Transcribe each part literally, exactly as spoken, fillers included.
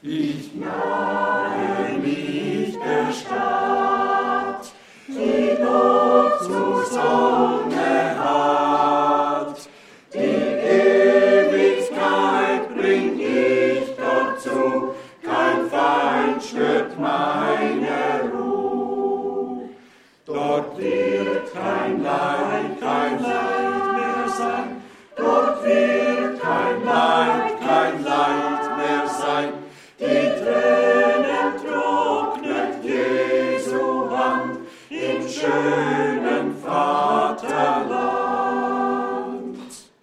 Ich nahe mich der Stadt, die dort zur Sonne hat. Die Ewigkeit bring ich dort zu, kein Feind stört meine Ruhe. Dort wird kein Leid, kein Leid mehr sein, dort wird kein Leid, kein Leid mehr sein. Die Tränen trocknet Jesu Hand im schönen Vaterland.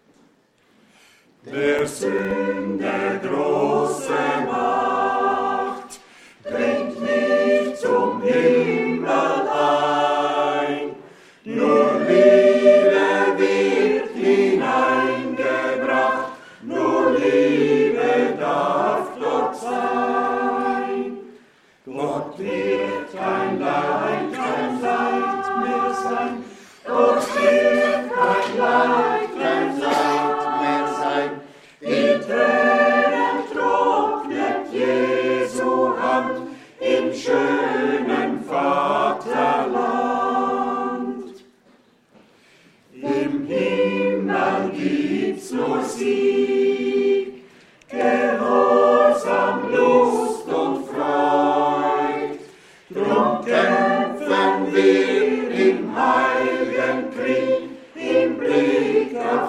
Der Sünde große Macht bringt mich zum Himmel ein. Nur Liebe wird hineingebracht, nur Liebe darf dort sein. Dort wird kein Leid, kein Leid mehr sein. Dort wird kein Leid, kein Leid mehr sein. Die Tränen trocknet Jesu Hand im schönen Vaterland. Im Himmel gibt's nur Sieg, Gehorsam, Lust und Freud. Drum kämpfen wir im heiligen Krieg, im Blick auf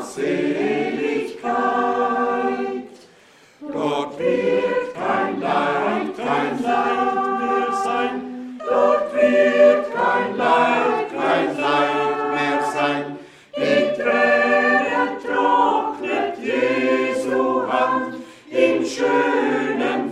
Seligkeit. Dort wird kein Leid, kein Leid mehr sein, dort wird kein Leid, kein Leid mehr sein. Die Tränen trocknet Jesu Hand im schönen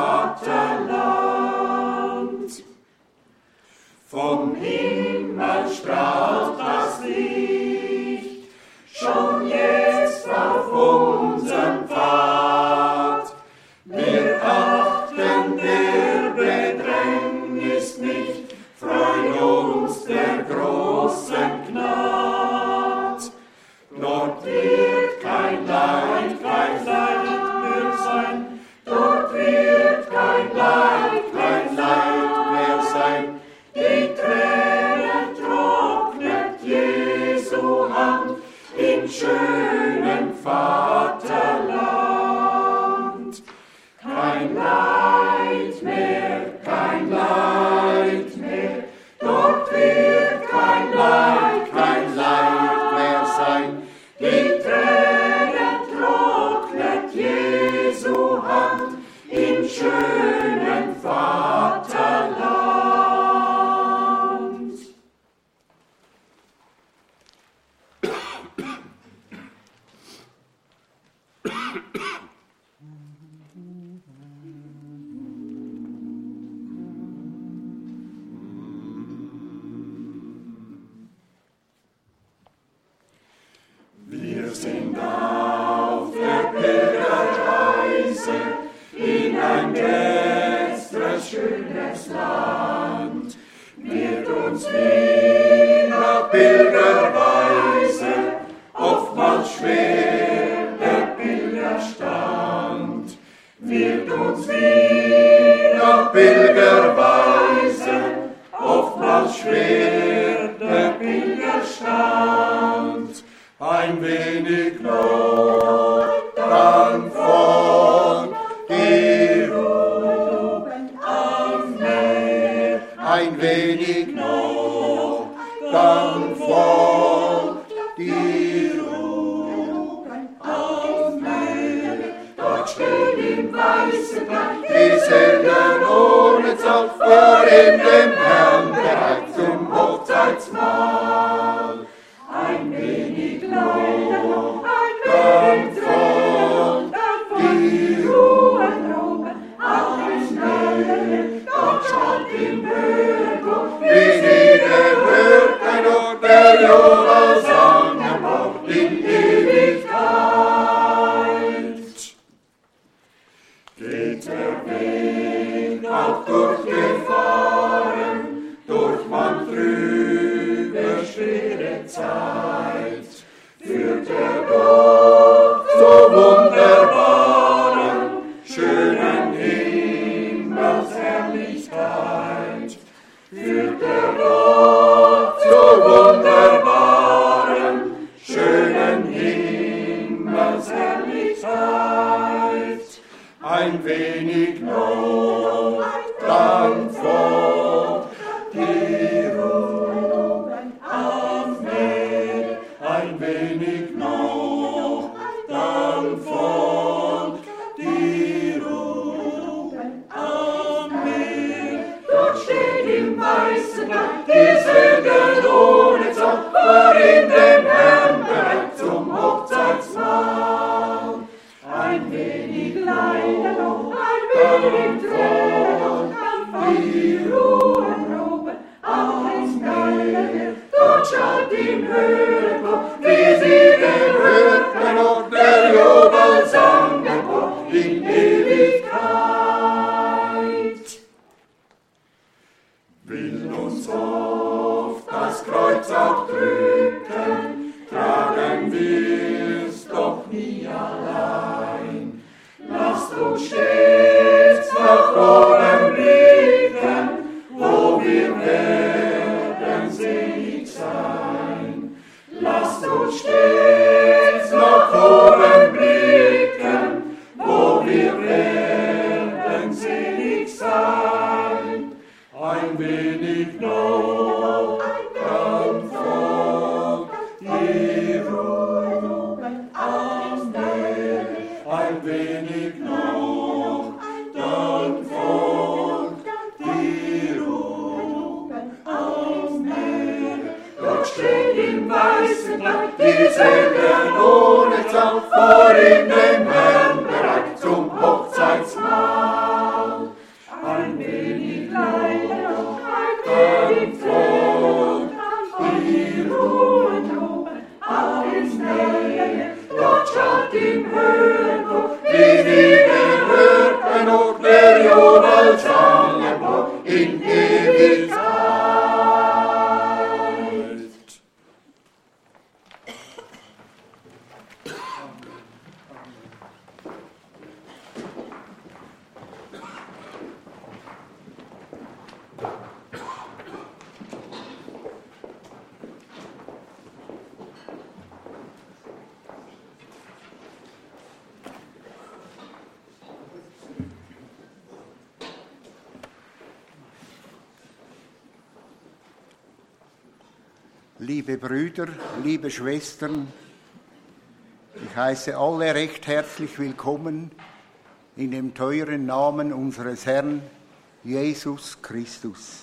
Vaterland. Vom Himmel strahlt das Licht, schon jetzt auf unserem Pfad. Wir achten der Bedrängnis nicht, freuen uns der großen Gnad. Dort wird kein Leid, kein Leid mehr sein, dort wird kein Leid, kein Leid mehr sein. Die Tränen trocknet Jesu Hand im schönen Vaterland. Kein Leid mehr, kein Leid mehr, dort wird kein Leid, kein Leid mehr sein. Die Tränen trocknet Jesu Hand im schönen Vaterland. Wir sind auf der Pilgerreise in ein gästes, schönes Land. Wird uns wieder Pilgerweise oftmals schwer der Pilgerstand. Wird uns wieder Pilgerweise oftmals schwer der Pilgerstand. Ein wenig Not, dann folgt die Ruhe am Meer. Ein wenig Not, dann folgt die Ruhe am Meer. Dort stehen im weißen Land die Seelen ohne Zahl vor in dem Herrn bereit zum Hochzeitsmahl. Ein wenig Not, dann folgt die Ruhe am Meer. Dort schaut im Höhe, wie nie gehört ein Ort, der Jona sang am Ort in Ewigkeit. Geht der Weg auch durchgefahren, durch man trübe, schwere Zeit, führt der Gott so wunderbaren, schönen Himmel. ein wenig noch, dann folgt die Ruhe am Meer, ein wenig noch, dann folgt die Ruhe am Meer. Dort steht im weißen Land die Segel ohne Zahl, worin dem Herrn bereit zum Hochzeitsmahl. Ein wenig Leiden noch, ein wenig Tränen, dann die Ruhe droben auf des Meer. Dort schaut im Höhenchor, wie sie gehört, noch der Jubelsang empor in Ewigkeit. Will uns oft das Kreuz auch drücken, tragen wir's doch nie allein. Lasst uns stets nach oben blicken, wo wir werden selig sein. Lasst uns stets nach oben blicken, wo wir werden selig sein. Ein wenig noch, dann folgt die Ruhe am Meer. Ein wenig noch, dann folgt die Ruhe am Meer. Dort steht im weißen Land die Segel ohne Zahl, worin dem Herrn bereit zum Hochzeitsmahl. Ein wenig Leiden noch, ein wenig Tod, die Ruhe droben auf ins Meer. Dort schaut im Höhenchor, wie die Gehörten und der Jubelsang empor in Ewigkeit. Liebe Brüder, liebe Schwestern, ich heiße alle recht herzlich willkommen in dem teuren Namen unseres Herrn Jesus Christus.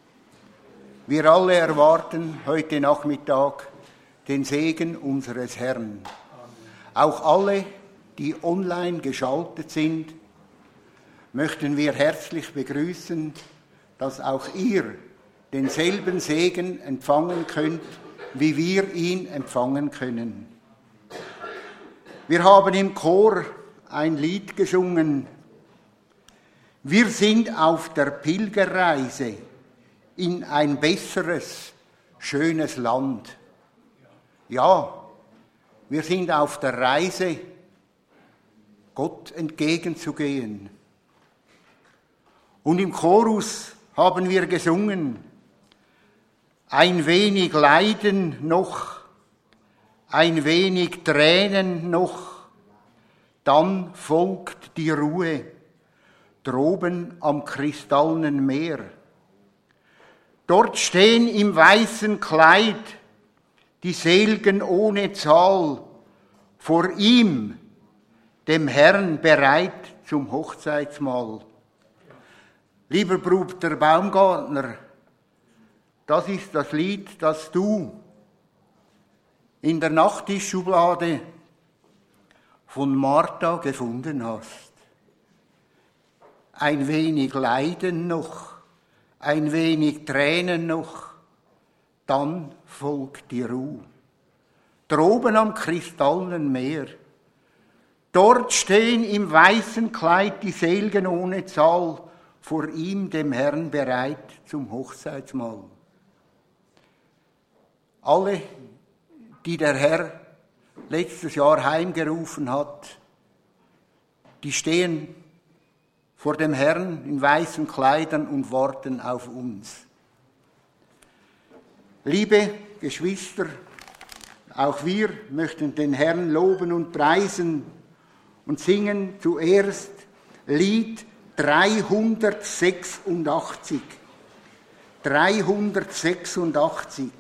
Wir alle erwarten heute Nachmittag den Segen unseres Herrn. Auch alle, die online geschaltet sind, möchten wir herzlich begrüßen, dass auch ihr denselben Segen empfangen könnt, wie wir ihn empfangen können. Wir haben im Chor ein Lied gesungen. Wir sind auf der Pilgerreise in ein besseres, schönes Land. Ja, wir sind auf der Reise, Gott entgegenzugehen. Und im Chorus haben wir gesungen, ein wenig Leiden noch, ein wenig Tränen noch, dann folgt die Ruhe, droben am kristallenen Meer. Dort stehen im weißen Kleid die Selgen ohne Zahl, vor ihm, dem Herrn, bereit zum Hochzeitsmahl. Lieber Bruder Baumgartner, das ist das Lied, das du in der Nachttischschublade von Martha gefunden hast. Ein wenig Leiden noch, ein wenig Tränen noch, dann folgt die Ruhe. Droben am kristallenen Meer, dort stehen im weißen Kleid die Selgen ohne Zahl, vor ihm, dem Herrn, bereit zum Hochzeitsmahl. Alle, die der Herr letztes Jahr heimgerufen hat, die stehen vor dem Herrn in weißen Kleidern und warten auf uns. Liebe Geschwister, auch wir möchten den Herrn loben und preisen und singen zuerst Lied dreihundertsechsundachtzig. dreihundertsechsundachtzig.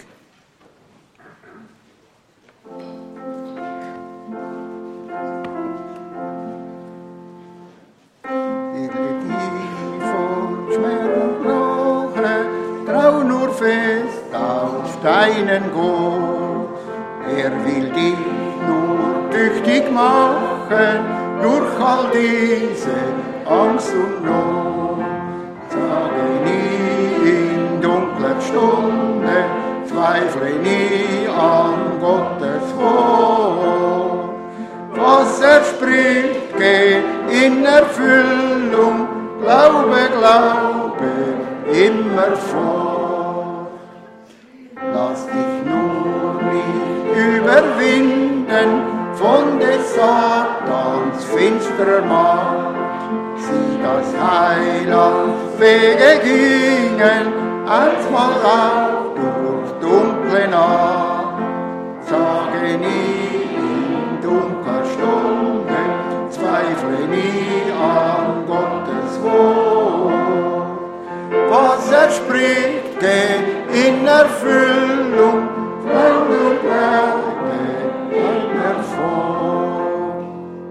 Trau nur fest auf deinen Gott. Er will dich nur tüchtig machen durch all diese Angst und Not. Sage nie in dunkler Stunde, zweifle nie an Gottes Wort. Was er spricht, geht in Erfüllung, Glaube, Glaube, immer fort. Lass dich nur nicht überwinden von des Satans finsterer Macht. Sieh, das Heiland Wege gingen einstmal auf durch dunkle Nacht. Sage nie in dunkler Stunde, zweifle nie an Gottes Wort. Was er spricht, geht in Erfüllung, Glaube, Glaube, immer fort.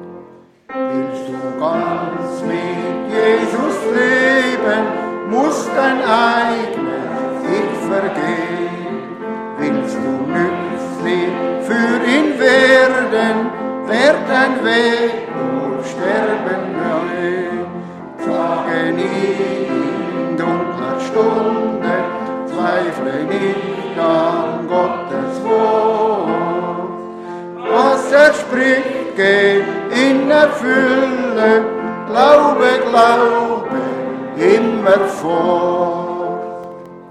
Willst du ganz mit Jesus leben, muss dein eigenes Ich vergehen. Willst du nützlich für ihn werden, wird dein Weg nur sterben gehen. Sage nie in dunkler Stunde, zweifle nicht an Gottes Wort. Was er spricht, geht in Erfüllung, Glaube, Glaube, immer fort.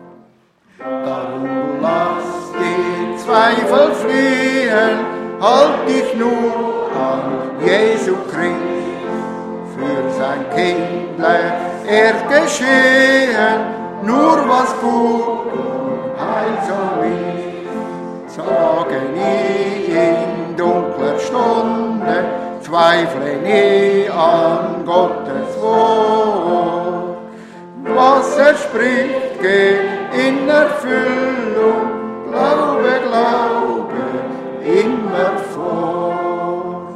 Darum lass die Zweifel fliehen, halt dich nur an Jesu Christ. Für sein Kindlein er geschehen, nur was gut und heilsam ist. Sage nie in dunkler Stunde, zweifle nie an Gottes Wort. Was er spricht, geht in Erfüllung, Glaube, Glaube, immer fort.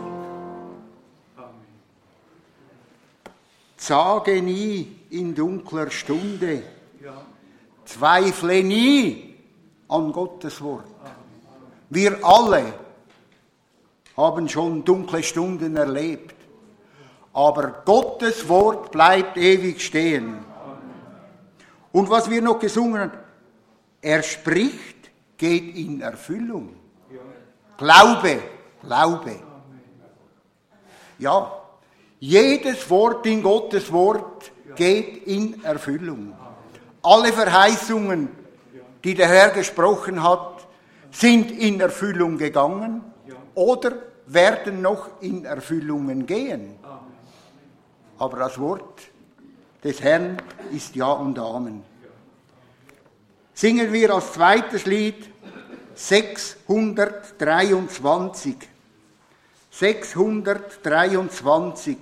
Sage nie in dunkler Stunde, zweifle nie an Gottes Wort. Wir alle haben schon dunkle Stunden erlebt, aber Gottes Wort bleibt ewig stehen. Und was wir noch gesungen haben, er spricht, geht in Erfüllung. Glaube, Glaube. Ja, jedes Wort in Gottes Wort geht in Erfüllung. Alle Verheißungen, die der Herr gesprochen hat, sind in Erfüllung gegangen oder werden noch in Erfüllungen gehen. Aber das Wort des Herrn ist Ja und Amen. Singen wir als zweites Lied sechshundertdreiundzwanzig. sechshundertdreiundzwanzig.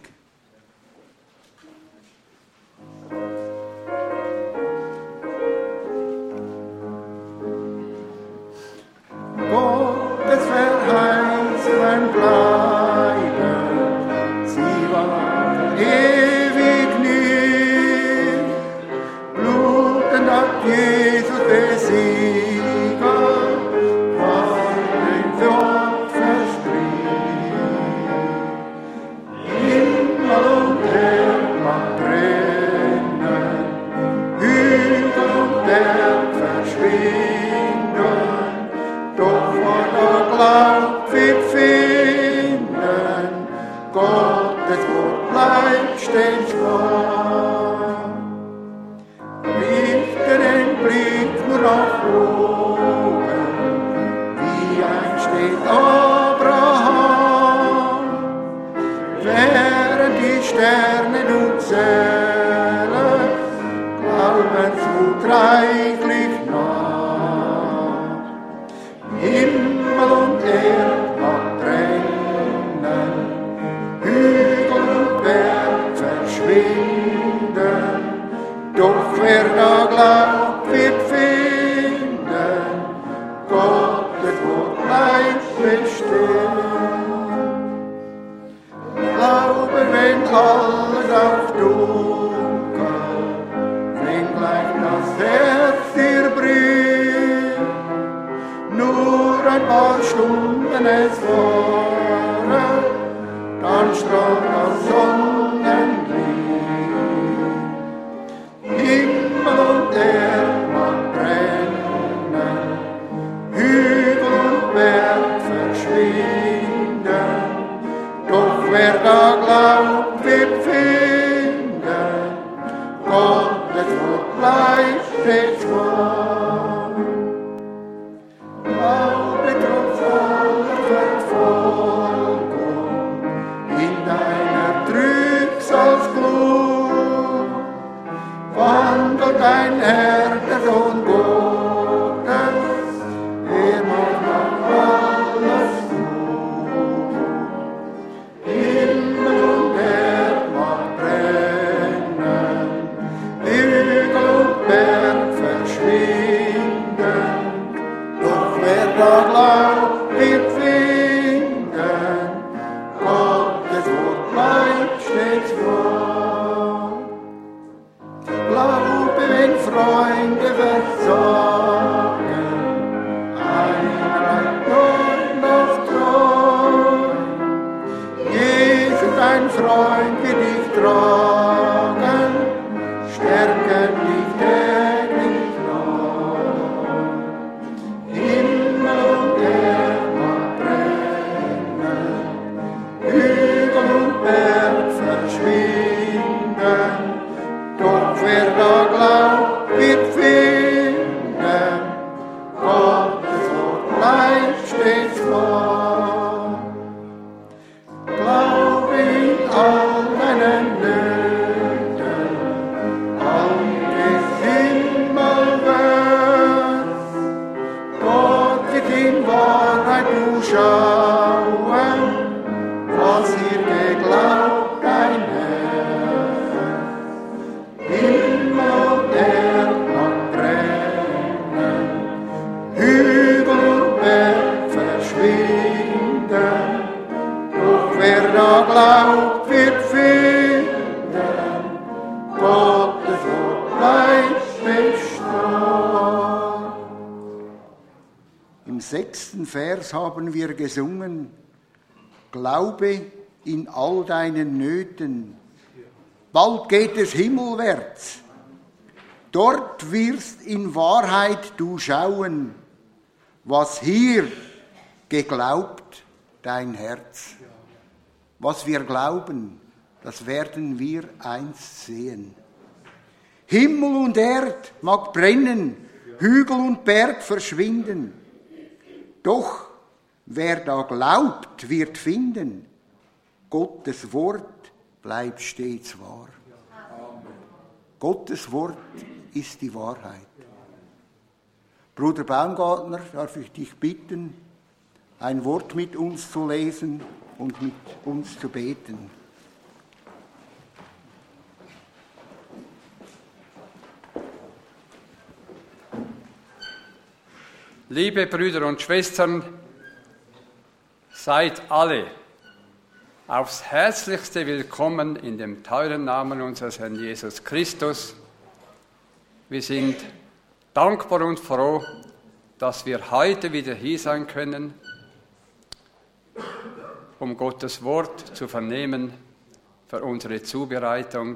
Gottes Verheißungen bleiben, sie waren ewig nie. Blutend hat Jesus besiegt, was den Tod verstrich. In verschwinden, doch wer da glaubt, wird finden, Gottes Wort bleibt bestehen. Glaube, wenn alles auf dunkel, wenn gleich das Herz dir bricht, nur ein paar Stunden es waren, dann strahlt das Sonnenlicht. Himmel und Erd mag brennen, Hügel und Berg verschwinden, doch wer da glaubt, wird finden, Gottes Wort bleibt stets wahr. Glaube trotz aller Verfolgung in deiner Trübsalsglut, wandelt dein Herr, der Sohn Gottes, er macht alles gut. Himmel und Erd mag brennen, Hügel und Berg verschwinden, doch wer da glaubt, wird finden, Gottes Wort bleibt stets wahr. Glaube, wenn Freunde versagen, einer bleibt noch treu. Jesus, dein Freund, wird dich tragen, stärken dich täglich neu. Himmel und Erd mag brennen, Hügel und Berg verschwinden, doch wer da glaubt, wird finden, Gottes Wort bleibt stets wahr. Glaube in all deinen Nöten, all des Himmelwärts, Gott wird in Wahrheit durchschauen, was ihr geglaubt, dein Herz. Himmel und Erd mag brennen, Hügel und Berg verschwinden, doch wer da glaubt, wird finden, Gottes Wort bleibt bestehen. Im sechsten Vers haben wir gesungen, Glaube in all deinen Nöten. Bald geht es himmelwärts. Dort wirst in Wahrheit du schauen, was hier geglaubt dein Herz. Was wir glauben, das werden wir einst sehen. Himmel und Erd mag brennen, Hügel und Berg verschwinden. Doch wer da glaubt, wird finden, Gottes Wort bleibt stets wahr. Gottes Wort ist die Wahrheit. Bruder Baumgartner, darf ich dich bitten, ein Wort mit uns zu lesen und mit uns zu beten. Liebe Brüder und Schwestern, seid alle aufs Herzlichste willkommen in dem teuren Namen unseres Herrn Jesus Christus. Wir sind dankbar und froh, dass wir heute wieder hier sein können, um Gottes Wort zu vernehmen für unsere Zubereitung.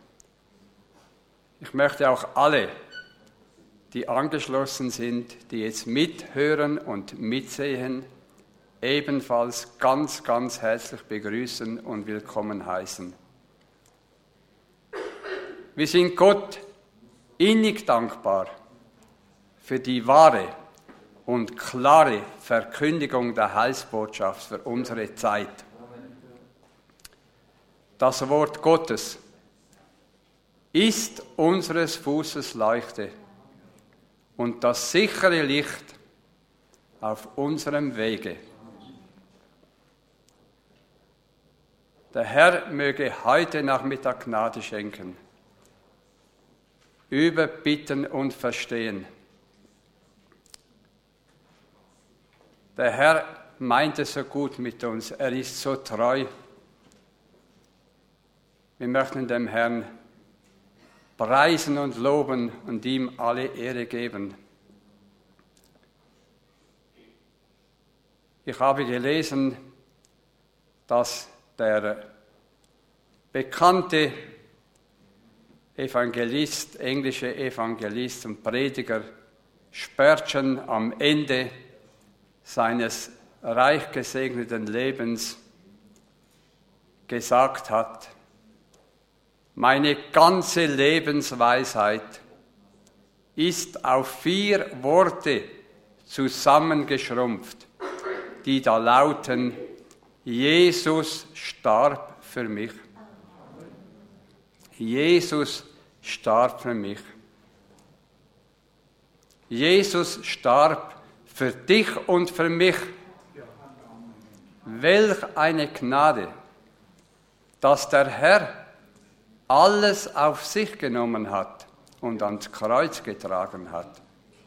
Ich möchte auch alle, die angeschlossen sind, die jetzt mithören und mitsehen, ebenfalls ganz, ganz herzlich begrüßen und willkommen heißen. Wir sind Gott innig dankbar für die wahre und klare Verkündigung der Heilsbotschaft für unsere Zeit. Das Wort Gottes ist unseres Fußes Leuchte und das sichere Licht auf unserem Wege. Der Herr möge heute Nachmittag Gnade schenken, überbitten und verstehen. Der Herr meint es so gut mit uns, er ist so treu. Wir möchten dem Herrn preisen und loben und ihm alle Ehre geben. Ich habe gelesen, dass der bekannte Evangelist, englische Evangelist und Prediger Spurgeon am Ende seines reich gesegneten Lebens gesagt hat: Meine ganze Lebensweisheit ist auf vier Worte zusammengeschrumpft, die da lauten: Jesus starb für mich. Jesus starb für mich. Jesus starb für dich und für mich. Welch eine Gnade, dass der Herr alles auf sich genommen hat und ans Kreuz getragen hat.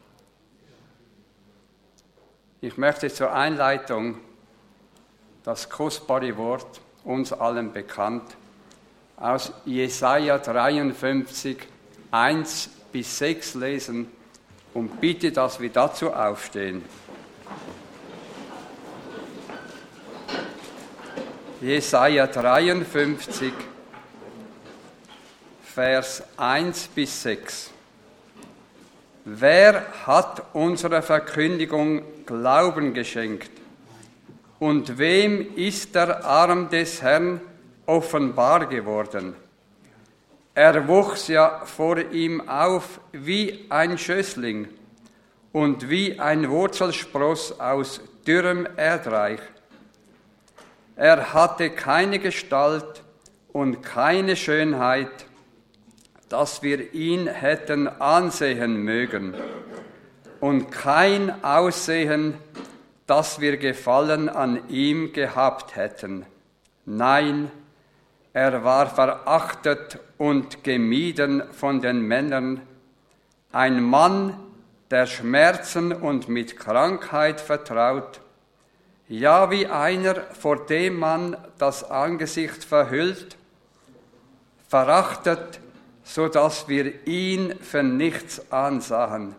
Ich möchte zur Einleitung das kostbare Wort, uns allen bekannt, aus Jesaja dreiundfünfzig, eins bis sechs lesen und bitte, dass wir dazu aufstehen. Jesaja dreiundfünfzig, Vers eins bis sechs. Wer hat unserer Verkündigung Glauben geschenkt? Und wem ist der Arm des Herrn offenbar geworden? Er wuchs ja vor ihm auf wie ein Schößling und wie ein Wurzelspross aus dürrem Erdreich. Er hatte keine Gestalt und keine Schönheit, dass wir ihn hätten ansehen mögen, und kein Aussehen, dass wir Gefallen an ihm gehabt hätten. Nein, er war verachtet und gemieden von den Männern, ein Mann, der Schmerzen und mit Krankheit vertraut, ja wie einer, vor dem man das Angesicht verhüllt, verachtet, so dass wir ihn für nichts ansahen.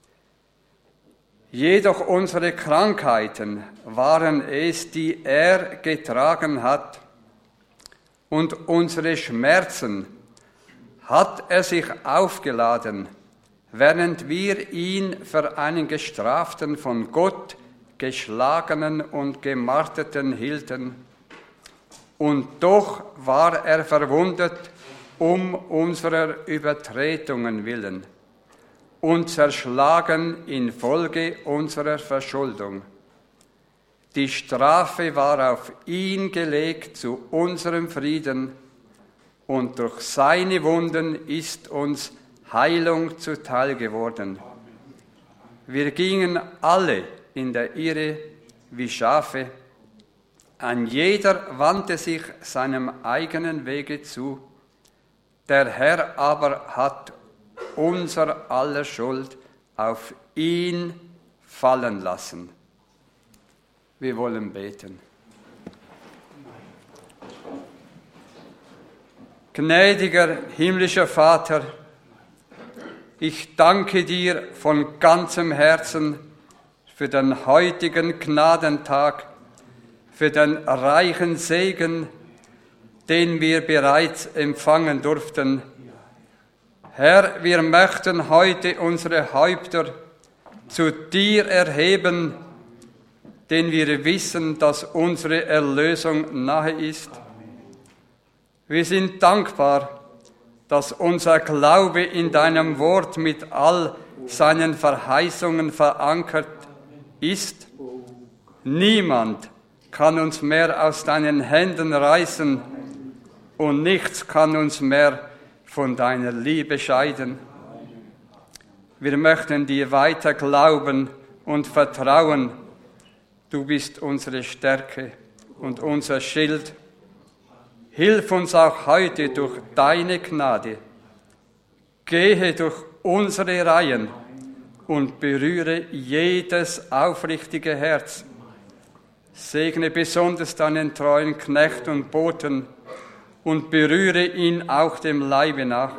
Jedoch unsere Krankheiten waren es, die er getragen hat, und unsere Schmerzen hat er sich aufgeladen, während wir ihn für einen Gestraften von Gott, geschlagenen und gemarterten hielten. Und doch war er verwundet um unserer Übertretungen willen und zerschlagen infolge unserer Verschuldung. Die Strafe war auf ihn gelegt zu unserem Frieden, und durch seine Wunden ist uns Heilung zuteil geworden. Wir gingen alle in der Irre wie Schafe, ein jeder wandte sich seinem eigenen Wege zu, der Herr aber hat unser aller Schuld auf ihn fallen lassen. Wir wollen beten. Gnädiger himmlischer Vater, ich danke dir von ganzem Herzen für den heutigen Gnadentag, für den reichen Segen, den wir bereits empfangen durften. Herr, wir möchten heute unsere Häupter zu dir erheben, denn wir wissen, dass unsere Erlösung nahe ist. Wir sind dankbar, dass unser Glaube in deinem Wort mit all seinen Verheißungen verankert ist. Niemand kann uns mehr aus deinen Händen reißen und nichts kann uns mehr von deiner Liebe scheiden. Wir möchten dir weiter glauben und vertrauen. Du bist unsere Stärke und unser Schild. Hilf uns auch heute durch deine Gnade. Gehe durch unsere Reihen und berühre jedes aufrichtige Herz. Segne besonders deinen treuen Knecht und Boten und berühre ihn auch dem Leibe nach.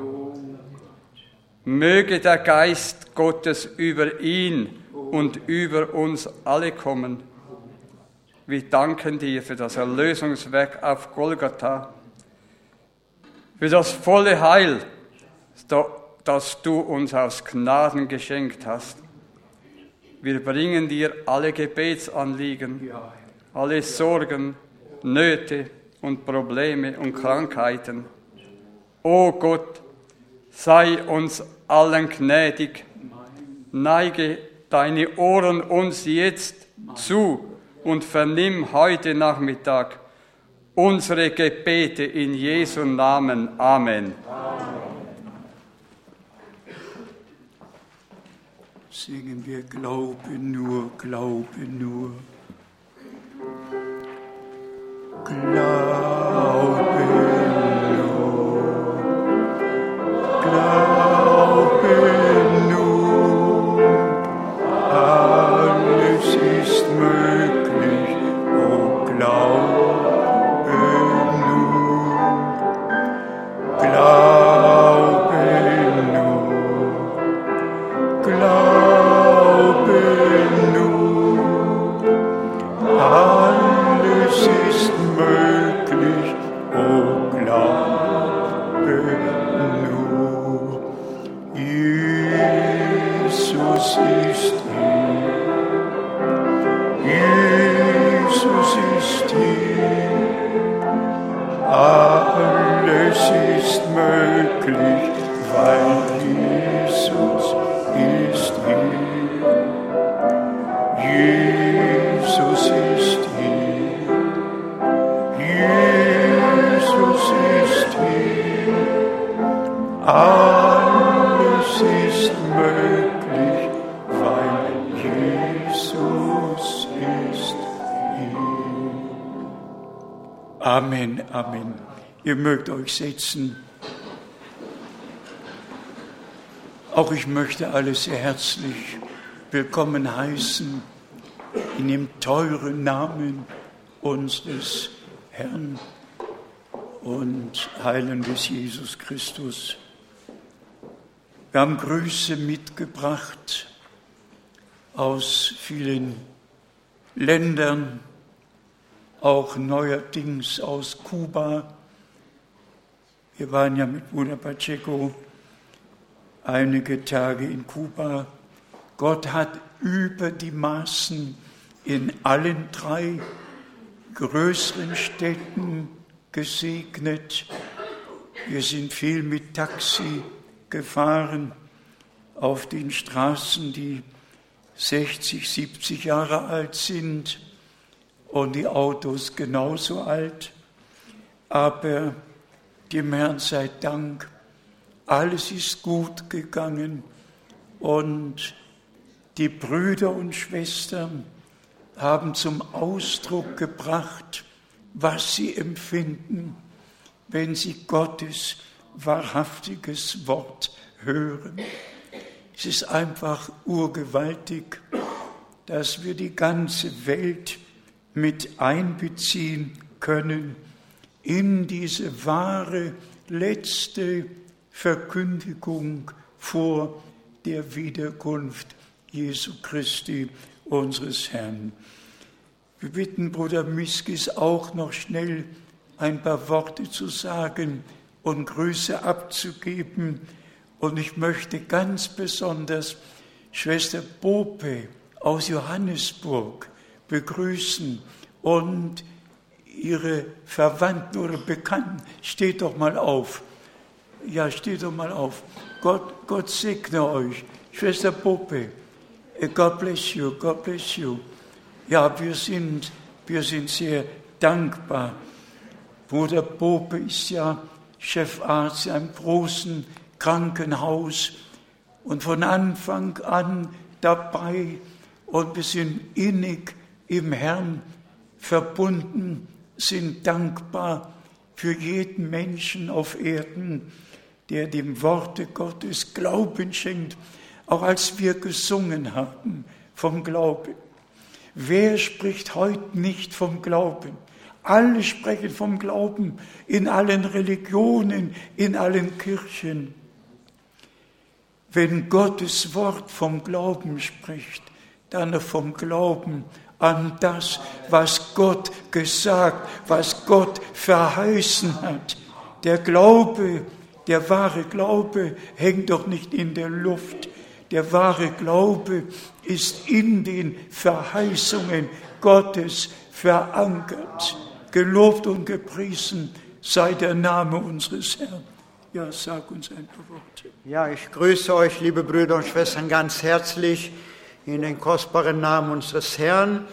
Möge der Geist Gottes über ihn und über uns alle kommen. Wir danken dir für das Erlösungswerk auf Golgatha, für das volle Heil, das du uns aus Gnaden geschenkt hast. Wir bringen dir alle Gebetsanliegen, alle Sorgen, Nöte und Probleme und Krankheiten. O Gott, sei uns allen gnädig, neige deine Ohren uns jetzt zu und vernimm heute Nachmittag unsere Gebete in Jesu Namen. Amen. Singen wir Glaube nur, Glaube nur. Glaube nur, Glaube nur, alles ist möglich, oh Glaube nur, Glaube nur, Glaube nur, alles ist möglich, oh Glaube nur. Jesus ist hier, Jesus ist hier, alles ist möglich, weil Jesus ist hier. Jesus ist hier, Jesus ist hier, alles ist möglich, weil Jesus ist hier. Amen, Amen. Ihr mögt euch setzen. Auch ich möchte alle sehr herzlich willkommen heißen in dem teuren Namen unseres Herrn und Heilandes Jesus Christus. Wir haben Grüße mitgebracht aus vielen Ländern, auch neuerdings aus Kuba. Wir waren ja mit Bruder Pacheco einige Tage in Kuba. Gott hat über die Maßen in allen drei größeren Städten gesegnet. Wir sind viel mit Taxi gefahren auf den Straßen, die sechzig, siebzig Jahre alt sind und die Autos genauso alt. Aber dem Herrn sei Dank, alles ist gut gegangen und die Brüder und Schwestern haben zum Ausdruck gebracht, was sie empfinden, wenn sie Gottes wahrhaftiges Wort hören. Es ist einfach urgewaltig, dass wir die ganze Welt mit einbeziehen können in diese wahre letzte Verkündigung vor der Wiederkunft Jesu Christi, unseres Herrn. Wir bitten Bruder Miskis auch noch schnell ein paar Worte zu sagen und Grüße abzugeben. Und ich möchte ganz besonders Schwester Bope aus Johannesburg begrüßen und ihre Verwandten oder Bekannten. Steht doch mal auf. Ja, steht doch mal auf. Gott, Gott segne euch. Schwester Bope, God bless you, God bless you. Ja, wir sind, wir sind sehr dankbar. Bruder Bope ist ja Chefarzt in einem großen Krankenhaus und von Anfang an dabei. Und wir sind innig im Herrn verbunden, sind dankbar, für jeden Menschen auf Erden, der dem Worte Gottes Glauben schenkt, auch als wir gesungen haben vom Glauben. Wer spricht heute nicht vom Glauben? Alle sprechen vom Glauben in allen Religionen, in allen Kirchen. Wenn Gottes Wort vom Glauben spricht, dann vom Glauben an das, was Gott gesagt, was Gott verheißen hat. Der Glaube, der wahre Glaube hängt doch nicht in der Luft. Der wahre Glaube ist in den Verheißungen Gottes verankert. Gelobt und gepriesen sei der Name unseres Herrn. Ja, sag uns ein paar Worte. Ja, ich grüße euch, liebe Brüder und Schwestern, ganz herzlich in den kostbaren Namen unseres Herrn.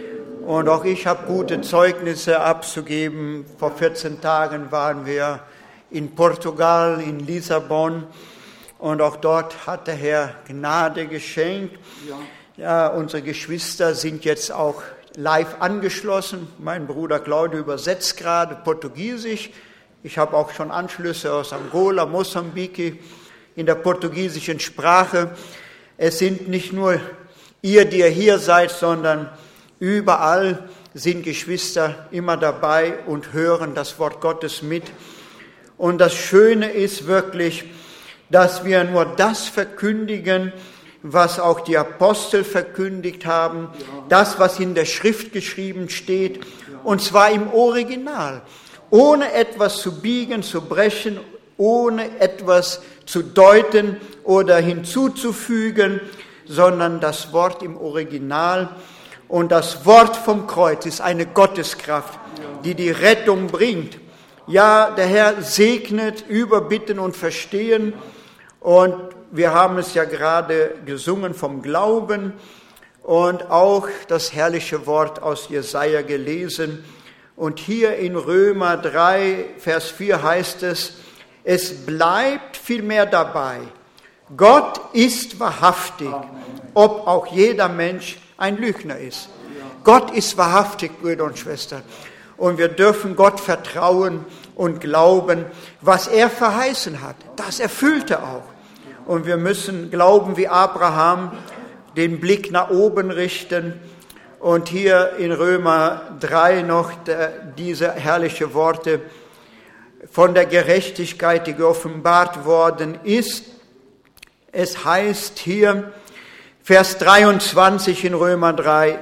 Und auch ich habe gute Zeugnisse abzugeben. Vor vierzehn Tagen waren wir in Portugal, in Lissabon. Und auch dort hat der Herr Gnade geschenkt. Ja. Ja, unsere Geschwister sind jetzt auch live angeschlossen. Mein Bruder Claudio übersetzt gerade Portugiesisch. Ich habe auch schon Anschlüsse aus Angola, Mosambik in der portugiesischen Sprache. Es sind nicht nur ihr, die ihr hier seid, sondern überall sind Geschwister immer dabei und hören das Wort Gottes mit. Und das Schöne ist wirklich, dass wir nur das verkündigen, was auch die Apostel verkündigt haben, das, was in der Schrift geschrieben steht, und zwar im Original, ohne etwas zu biegen, zu brechen, ohne etwas zu deuten oder hinzuzufügen, sondern das Wort im Original. Und das Wort vom Kreuz ist eine Gotteskraft, die die Rettung bringt. Ja, der Herr segnet, überbitten und verstehen. Und wir haben es ja gerade gesungen vom Glauben und auch das herrliche Wort aus Jesaja gelesen. Und hier in Römer drei, Vers vier heißt es, es bleibt vielmehr dabei, Gott ist wahrhaftig, ob auch jeder Mensch ein Lügner ist. Gott ist wahrhaftig, Brüder und Schwestern. Und wir dürfen Gott vertrauen und glauben, was er verheißen hat. Das erfüllt er auch. Und wir müssen glauben wie Abraham, den Blick nach oben richten. Und hier in Römer drei noch der, diese herrliche Worte von der Gerechtigkeit, die geoffenbart worden ist. Es heißt hier, Vers dreiundzwanzig in Römer drei,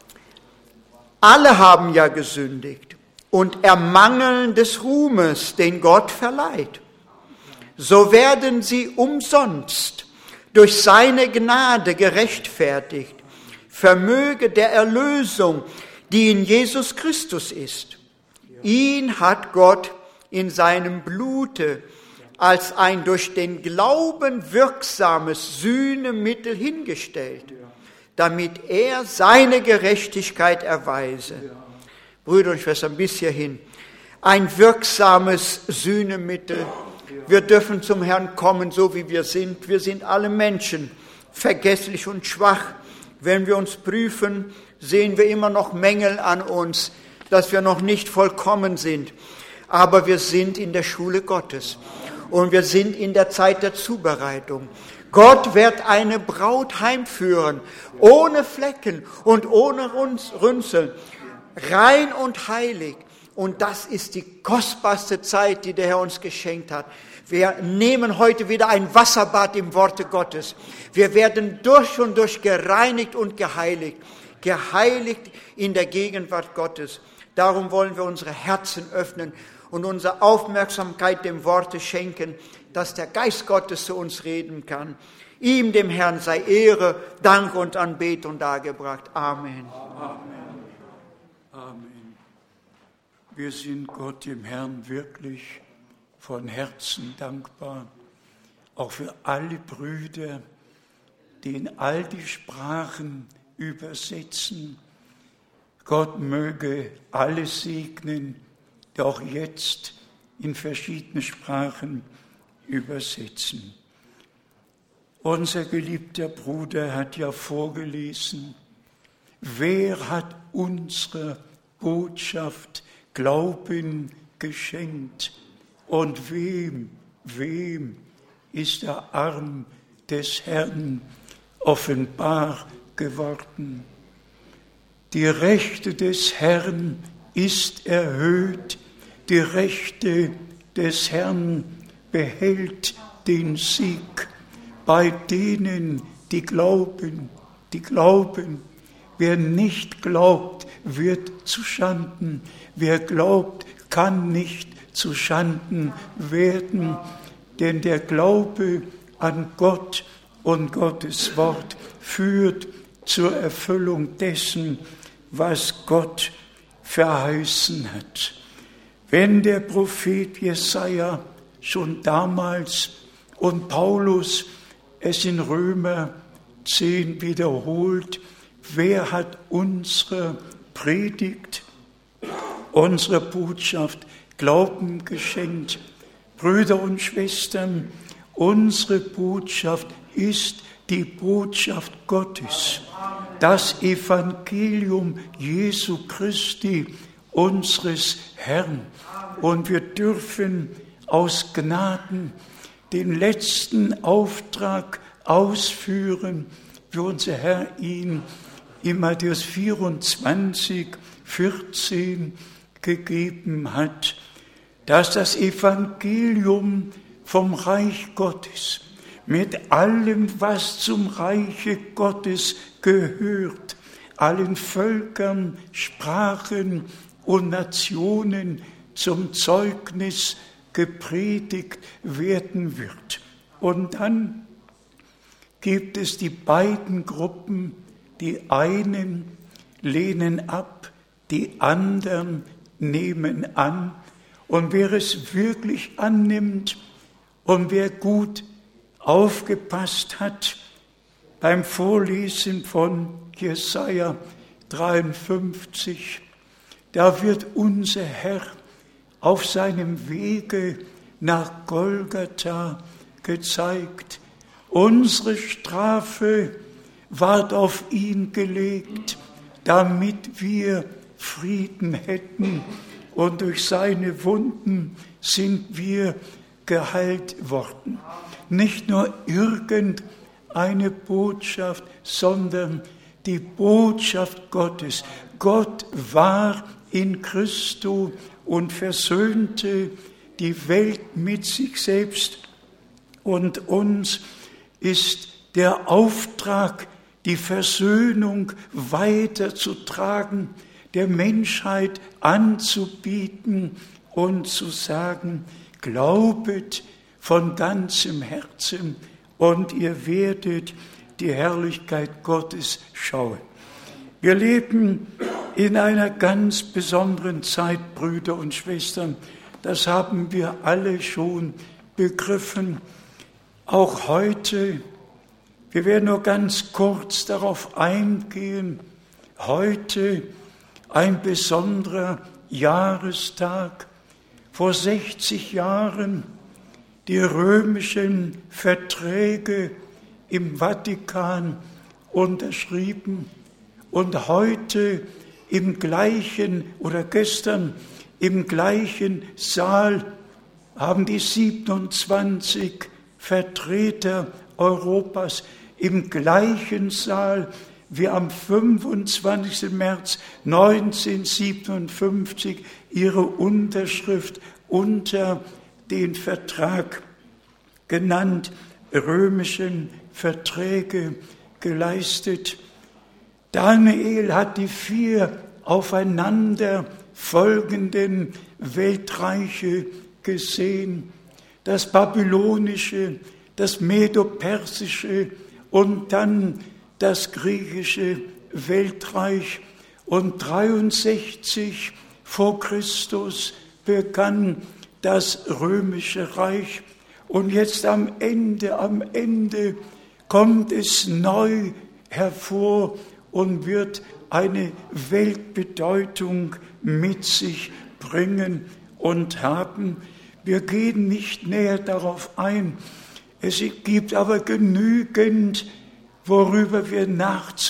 alle haben ja gesündigt und ermangeln des Ruhmes, den Gott verleiht. So werden sie umsonst durch seine Gnade gerechtfertigt, vermöge der Erlösung, die in Jesus Christus ist. Ihn hat Gott in seinem Blute als ein durch den Glauben wirksames Sühnemittel hingestellt, damit er seine Gerechtigkeit erweise. Brüder und Schwestern, bis hierhin, ein wirksames Sühnemittel. Wir dürfen zum Herrn kommen, so wie wir sind. Wir sind alle Menschen, vergesslich und schwach. Wenn wir uns prüfen, sehen wir immer noch Mängel an uns, dass wir noch nicht vollkommen sind. Aber wir sind in der Schule Gottes und wir sind in der Zeit der Zubereitung. Gott wird eine Braut heimführen, ohne Flecken und ohne Rünzeln, rein und heilig. Und das ist die kostbarste Zeit, die der Herr uns geschenkt hat. Wir nehmen heute wieder ein Wasserbad im Worte Gottes. Wir werden durch und durch gereinigt und geheiligt. Geheiligt in der Gegenwart Gottes. Darum wollen wir unsere Herzen öffnen und unsere Aufmerksamkeit dem Worte schenken, dass der Geist Gottes zu uns reden kann. Ihm, dem Herrn, sei Ehre, Dank und Anbetung dargebracht. Amen. Amen. Amen. Wir sind Gott, dem Herrn, wirklich von Herzen dankbar, auch für alle Brüder, die in all die Sprachen übersetzen. Gott möge alle segnen, die auch jetzt in verschiedene Sprachen übersetzen. Unser geliebter Bruder hat ja vorgelesen, wer hat unsere Botschaft Glauben geschenkt. Und wem, wem ist der Arm des Herrn offenbar geworden? Die Rechte des Herrn ist erhöht, die Rechte des Herrn behält den Sieg bei denen, die glauben, die glauben. Wer nicht glaubt, wird zu Schanden. Wer glaubt, kann nicht zu Schanden werden, denn der Glaube an Gott und Gottes Wort führt zur Erfüllung dessen, was Gott verheißen hat. Wenn der Prophet Jesaja schon damals und Paulus es in Römer zehn wiederholt, wer hat unsere Predigt, unsere Botschaft Glauben geschenkt? Brüder und Schwestern, unsere Botschaft ist die Botschaft Gottes, das Evangelium Jesu Christi, unseres Herrn. Und wir dürfen aus Gnaden den letzten Auftrag ausführen, wie unser Herr ihn in Matthäus vierundzwanzig, vierzehn gegeben hat, dass das Evangelium vom Reich Gottes mit allem, was zum Reiche Gottes gehört, allen Völkern, Sprachen und Nationen zum Zeugnis gepredigt werden wird. Und dann gibt es die beiden Gruppen, die einen lehnen ab, die anderen nehmen an. Und wer es wirklich annimmt und wer gut aufgepasst hat beim Vorlesen von Jesaja dreiundfünfzig, da wird unser Herr auf seinem Wege nach Golgatha gezeigt. Unsere Strafe ward auf ihn gelegt, damit wir Frieden hätten, und durch seine Wunden sind wir geheilt worden. Nicht nur irgendeine Botschaft, sondern die Botschaft Gottes. Gott war in Christo und versöhnte die Welt mit sich selbst. Und uns ist der Auftrag, die Versöhnung weiterzutragen, der Menschheit anzubieten und zu sagen, glaubet von ganzem Herzen und ihr werdet die Herrlichkeit Gottes schauen. Wir leben in einer ganz besonderen Zeit, Brüder und Schwestern. Das haben wir alle schon begriffen. Auch heute, wir werden nur ganz kurz darauf eingehen, heute ein besonderer Jahrestag. Vor sechzig Jahren die römischen Verträge im Vatikan unterschrieben und heute im gleichen oder gestern im gleichen Saal haben die siebenundzwanzig Vertreter Europas im gleichen Saal wie am fünfundzwanzigsten März neunzehnhundertsiebenundfünfzig ihre Unterschrift unter den Vertrag, genannt römischen Verträge, geleistet. Daniel hat die vier aufeinander folgenden Weltreiche gesehen, das babylonische, das medo-persische und dann das griechische Weltreich. Und dreiundsechzig vor Christus begann das römische Reich. Und jetzt am Ende, am Ende kommt es neu hervor und wird eine Weltbedeutung mit sich bringen und haben. Wir gehen nicht näher darauf ein. Es gibt aber genügend, worüber wir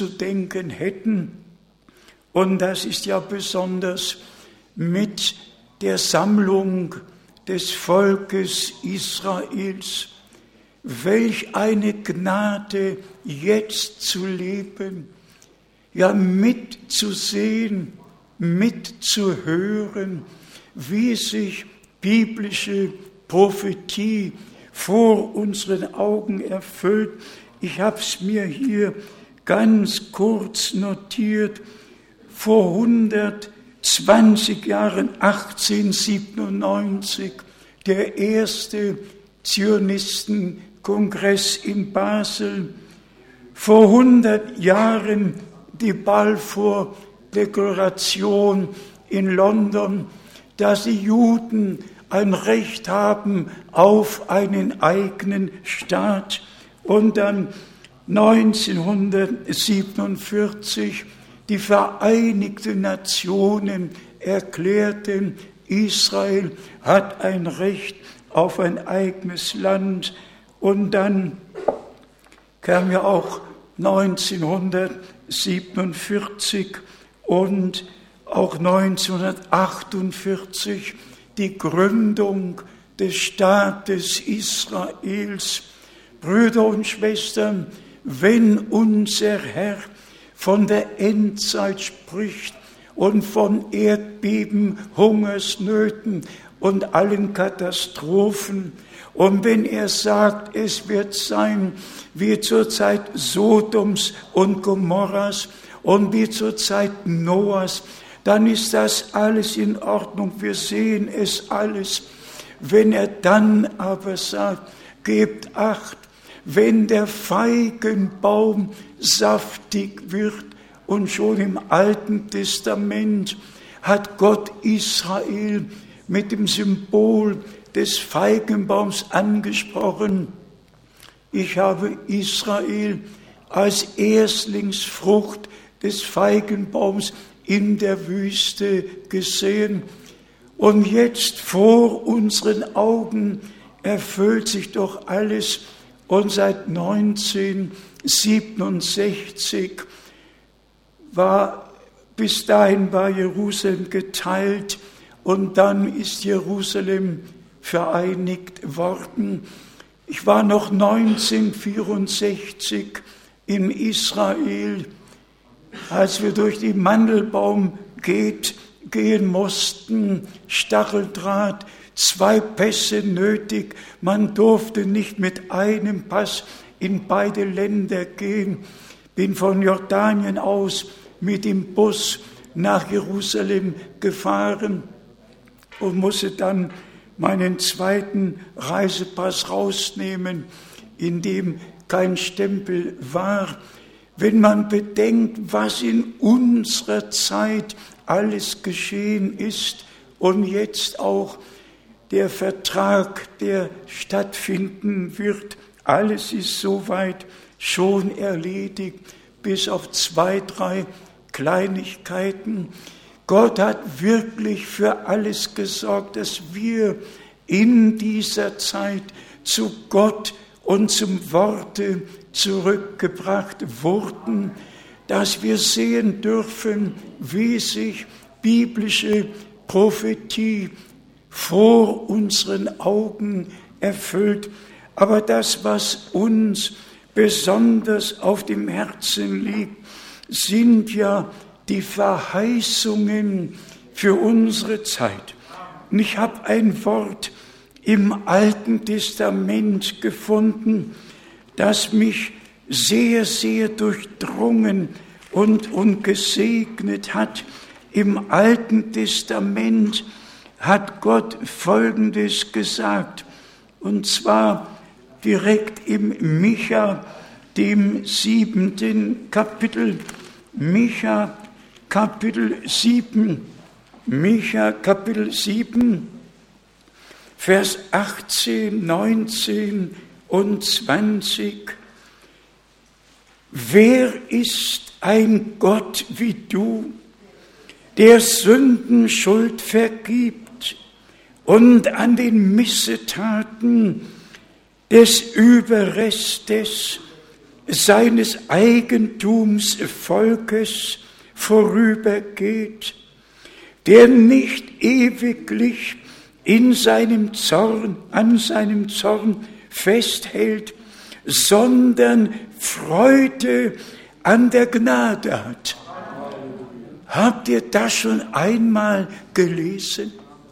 nachzudenken hätten. Und das ist ja besonders mit der Sammlung des Volkes Israels. Welch eine Gnade, jetzt zu leben, ja mitzusehen, mitzuhören, wie sich biblische Prophetie vor unseren Augen erfüllt. Ich habe es mir hier ganz kurz notiert. Vor hundertzwanzig Jahren, achtzehnhundertsiebenundneunzig, der erste Zionistenkongress in Basel. Vor hundert Jahren die Balfour-Deklaration in London, dass die Juden ein Recht haben auf einen eigenen Staat. Und dann neunzehnhundertsiebenundvierzig die Vereinigten Nationen erklärten, Israel hat ein Recht auf ein eigenes Land. Und dann kam ja auch neunzehnhundertsiebenundvierzig und auch neunzehnhundertachtundvierzig die Gründung des Staates Israels. Brüder und Schwestern, wenn unser Herr von der Endzeit spricht und von Erdbeben, Hungersnöten und allen Katastrophen, und wenn er sagt, es wird sein wie zur Zeit Sodoms und Gomorras und wie zur Zeit Noahs, dann ist das alles in Ordnung. Wir sehen es alles. Wenn er dann aber sagt, gebt Acht, wenn der Feigenbaum saftig wird, und schon im Alten Testament hat Gott Israel mit dem Symbol des Feigenbaums angesprochen. Ich habe Israel als Erstlingsfrucht des Feigenbaums in der Wüste gesehen. Und jetzt vor unseren Augen erfüllt sich doch alles. Und seit neunzehnhundertsiebenundsechzig war, bis dahin war Jerusalem geteilt und dann ist Jerusalem vereinigt worden. Ich war noch neunzehnhundertvierundsechzig in Israel, als wir durch die Mandelbaum geht, gehen mussten, Stacheldraht, zwei Pässe nötig. Man durfte nicht mit einem Pass in beide Länder gehen. Bin von Jordanien aus mit dem Bus nach Jerusalem gefahren und musste dann meinen zweiten Reisepass rausnehmen, in dem kein Stempel war. Wenn man bedenkt, was in unserer Zeit alles geschehen ist und jetzt auch der Vertrag, der stattfinden wird, alles ist soweit schon erledigt, bis auf zwei, drei Kleinigkeiten. Gott hat wirklich für alles gesorgt, dass wir in dieser Zeit zu Gott und zum Worte zurückgebracht wurden, dass wir sehen dürfen, wie sich biblische Prophetie vor unseren Augen erfüllt. Aber das, was uns besonders auf dem Herzen liegt, sind ja die Verheißungen für unsere Zeit. Und ich habe ein Wort im Alten Testament gefunden, das mich sehr, sehr durchdrungen und, und gesegnet hat. Im Alten Testament hat Gott Folgendes gesagt, und zwar direkt im Micha, dem siebenten Kapitel, Micha Kapitel sieben, Micha Kapitel sieben, Vers achtzehn, neunzehn und zwanzig. Wer ist ein Gott wie du, der Sündenschuld vergibt und an den Missetaten des Überrestes seines Eigentums Volkes vorübergeht, der nicht ewiglich in seinem Zorn, an seinem Zorn festhält, sondern Freude an der Gnade hat. Habt ihr das schon einmal gelesen?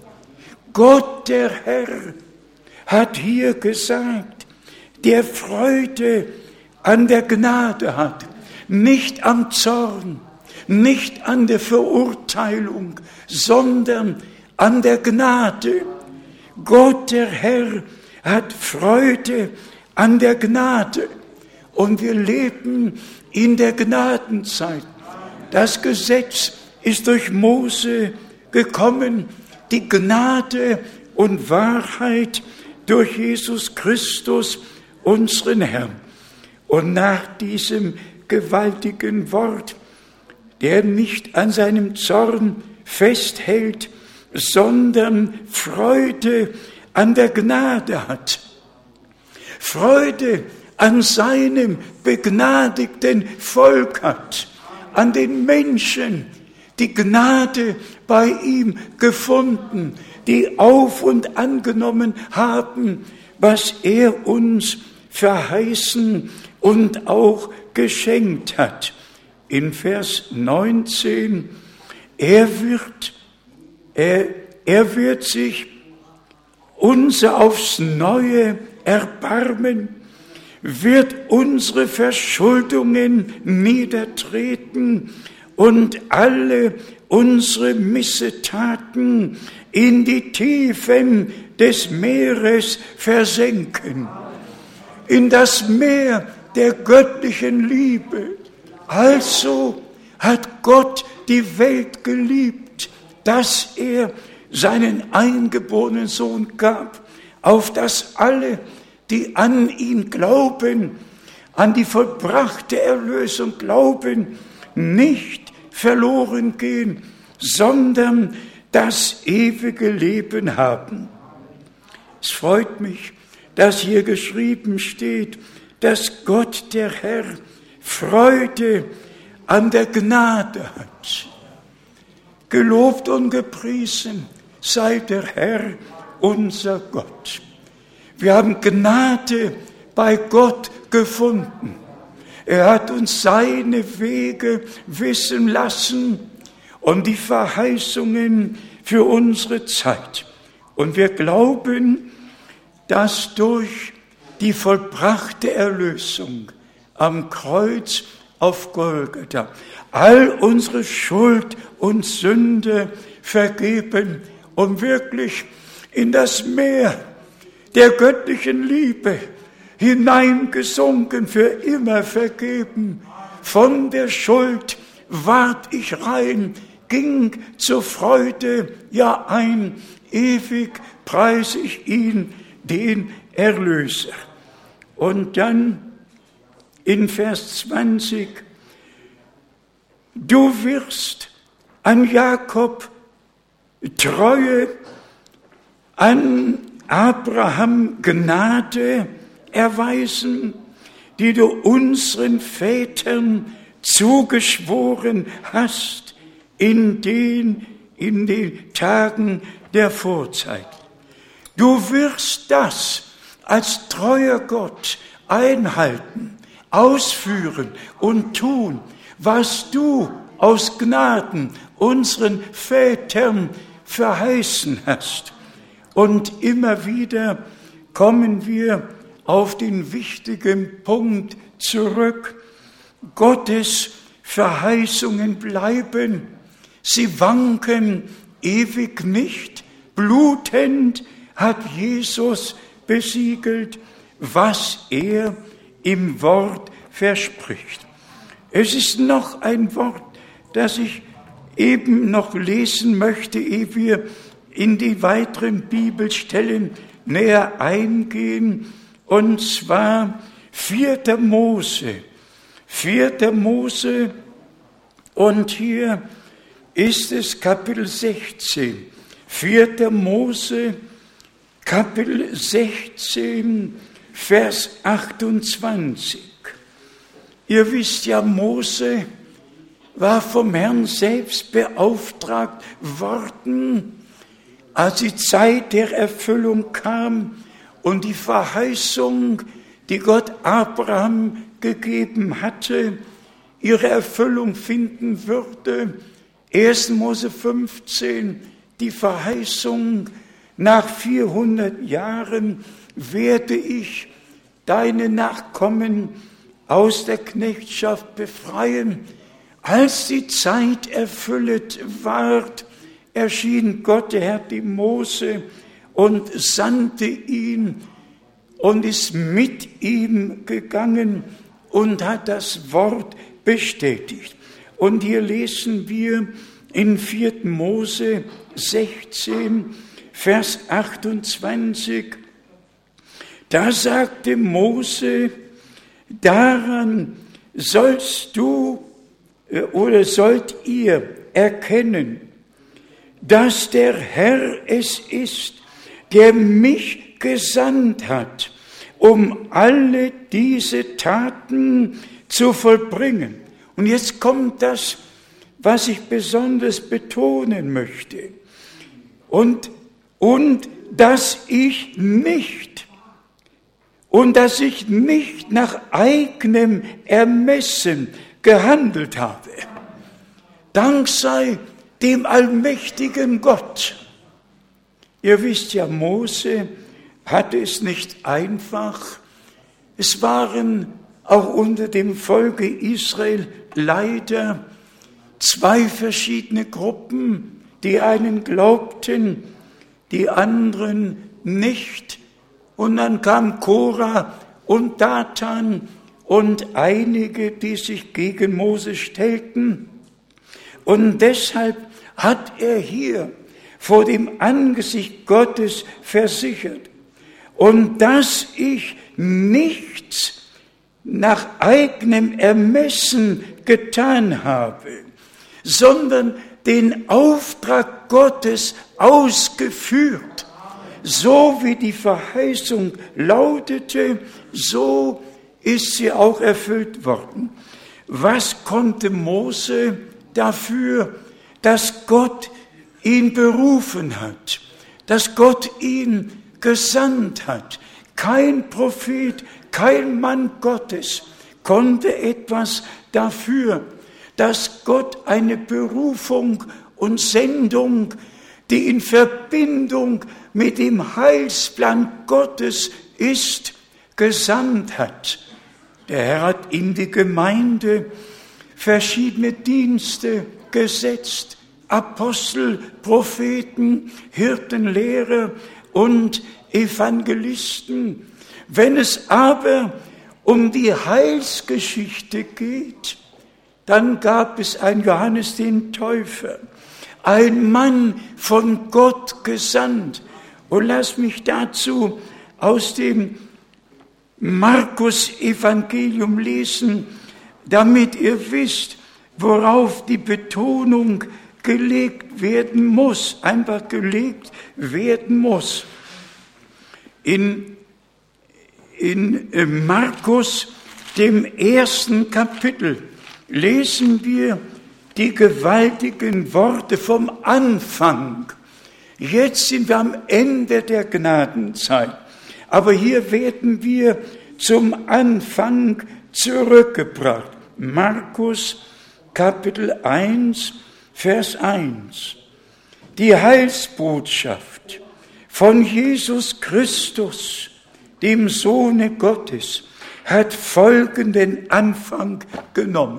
Gott, der Herr, hat hier gesagt, der Freude an der Gnade hat, nicht am Zorn, nicht an der Verurteilung, sondern an der Gnade. Gott, der Herr, hat Freude an der Gnade. Und wir leben in der Gnadenzeit. Das Gesetz ist durch Mose gekommen, die Gnade und Wahrheit durch Jesus Christus, unseren Herrn. Und nach diesem gewaltigen Wort, der nicht an seinem Zorn festhält, sondern Freude an der Gnade hat. Freude an seinem begnadigten Volk hat, an den Menschen, die Gnade bei ihm gefunden, die auf und angenommen haben, was er uns verheißen und auch geschenkt hat. In Vers neunzehn, er wird, er, er wird sich unser aufs Neue erbarmen, wird unsere Verschuldungen niedertreten und alle unsere Missetaten in die Tiefen des Meeres versenken, in das Meer der göttlichen Liebe. Also hat Gott die Welt geliebt, dass er seinen eingeborenen Sohn gab, auf dass alle, die an ihn glauben, an die vollbrachte Erlösung glauben, nicht verloren gehen, sondern das ewige Leben haben. Es freut mich, dass hier geschrieben steht, dass Gott, der Herr, Freude an der Gnade hat. Gelobt und gepriesen sei der Herr, unser Gott. Wir haben Gnade bei Gott gefunden. Er hat uns seine Wege wissen lassen und die Verheißungen für unsere Zeit. Und wir glauben, dass durch die vollbrachte Erlösung am Kreuz auf Golgatha all unsere Schuld und Sünde vergeben und wirklich in das Meer der göttlichen Liebe hineingesunken, für immer vergeben. Von der Schuld ward ich rein, ging zur Freude ja ein, ewig preis ich ihn, den Erlöser. Und dann in Vers zwanzig, du wirst an Jakob Treue, an Abraham Gnade erweisen, die du unseren Vätern zugeschworen hast in den, in den Tagen der Vorzeit. Du wirst das als treuer Gott einhalten, ausführen und tun, was du aus Gnaden unseren Vätern verheißen hast. Und immer wieder kommen wir auf den wichtigen Punkt zurück. Gottes Verheißungen bleiben, sie wanken ewig nicht. Blutend hat Jesus besiegelt, was er im Wort verspricht. Es ist noch ein Wort, das ich eben noch lesen möchte, ehe wir in die weiteren Bibelstellen näher eingehen, und zwar vierter Mose. vierter Mose, und hier ist es Kapitel sechzehn. vierter Mose, Kapitel sechzehn, Vers achtundzwanzig. Ihr wisst ja, Mose war vom Herrn selbst beauftragt worden, als die Zeit der Erfüllung kam und die Verheißung, die Gott Abraham gegeben hatte, ihre Erfüllung finden würde. erster Mose fünfzehn, die Verheißung, nach vierhundert Jahren werde ich deine Nachkommen aus der Knechtschaft befreien. Als die Zeit erfüllet ward, erschien Gott, der Herr, dem Mose und sandte ihn und ist mit ihm gegangen und hat das Wort bestätigt. Und hier lesen wir in vierter Mose sechzehn, Vers achtundzwanzig, da sagte Mose, daran sollst du oder sollt ihr erkennen, dass der Herr es ist, der mich gesandt hat, um alle diese Taten zu vollbringen. Und jetzt kommt das, was ich besonders betonen möchte. Und, und dass ich nicht, und dass ich nicht nach eigenem Ermessen gehandelt habe. Dank sei dem allmächtigen Gott. Ihr wisst ja, Mose hatte es nicht einfach. Es waren auch unter dem Volke Israel leider zwei verschiedene Gruppen. Die einen glaubten, die anderen nicht. Und dann kam Korah und Datan und einige, die sich gegen Mose stellten. Und deshalb hat er hier vor dem Angesicht Gottes versichert, und dass ich nichts nach eigenem Ermessen getan habe, sondern den Auftrag Gottes ausgeführt. So wie die Verheißung lautete, so ist sie auch erfüllt worden. Was konnte Mose dafür, dass Gott ihn berufen hat, dass Gott ihn gesandt hat? Kein Prophet, kein Mann Gottes konnte etwas dafür, dass Gott eine Berufung und Sendung, die in Verbindung mit dem Heilsplan Gottes ist, gesandt hat. Der Herr hat in die Gemeinde verschiedene Dienste gesetzt, Apostel, Propheten, Hirten, Lehrer und Evangelisten. Wenn es aber um die Heilsgeschichte geht, dann gab es einen Johannes den Täufer, ein Mann von Gott gesandt. Und lass mich dazu aus dem Markus-Evangelium lesen, damit ihr wisst, worauf die Betonung gelegt werden muss, einfach gelegt werden muss. In, in Markus, dem ersten Kapitel, lesen wir die gewaltigen Worte vom Anfang. Jetzt sind wir am Ende der Gnadenzeit, aber hier werden wir zum Anfang zurückgebracht. Markus Kapitel eins, Vers eins. Die Heilsbotschaft von Jesus Christus, dem Sohne Gottes, hat folgenden Anfang genommen.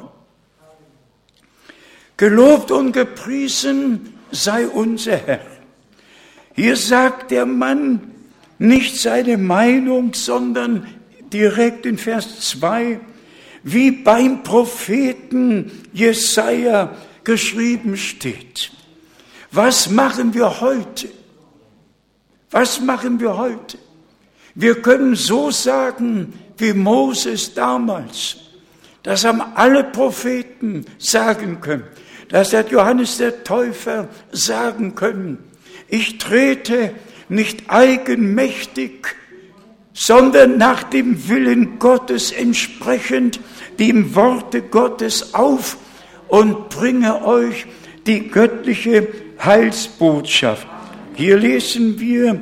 Gelobt und gepriesen sei unser Herr. Hier sagt der Mann nicht seine Meinung, sondern direkt in Vers zwei, wie beim Propheten Jesaja geschrieben steht. Was machen wir heute? Was machen wir heute? Wir können so sagen, wie Moses damals. Das haben alle Propheten sagen können. Das hat Johannes der Täufer sagen können. Ich trete nicht eigenmächtig, sondern nach dem Willen Gottes entsprechend dem Worte Gottes auf und bringe euch die göttliche Heilsbotschaft. Hier lesen wir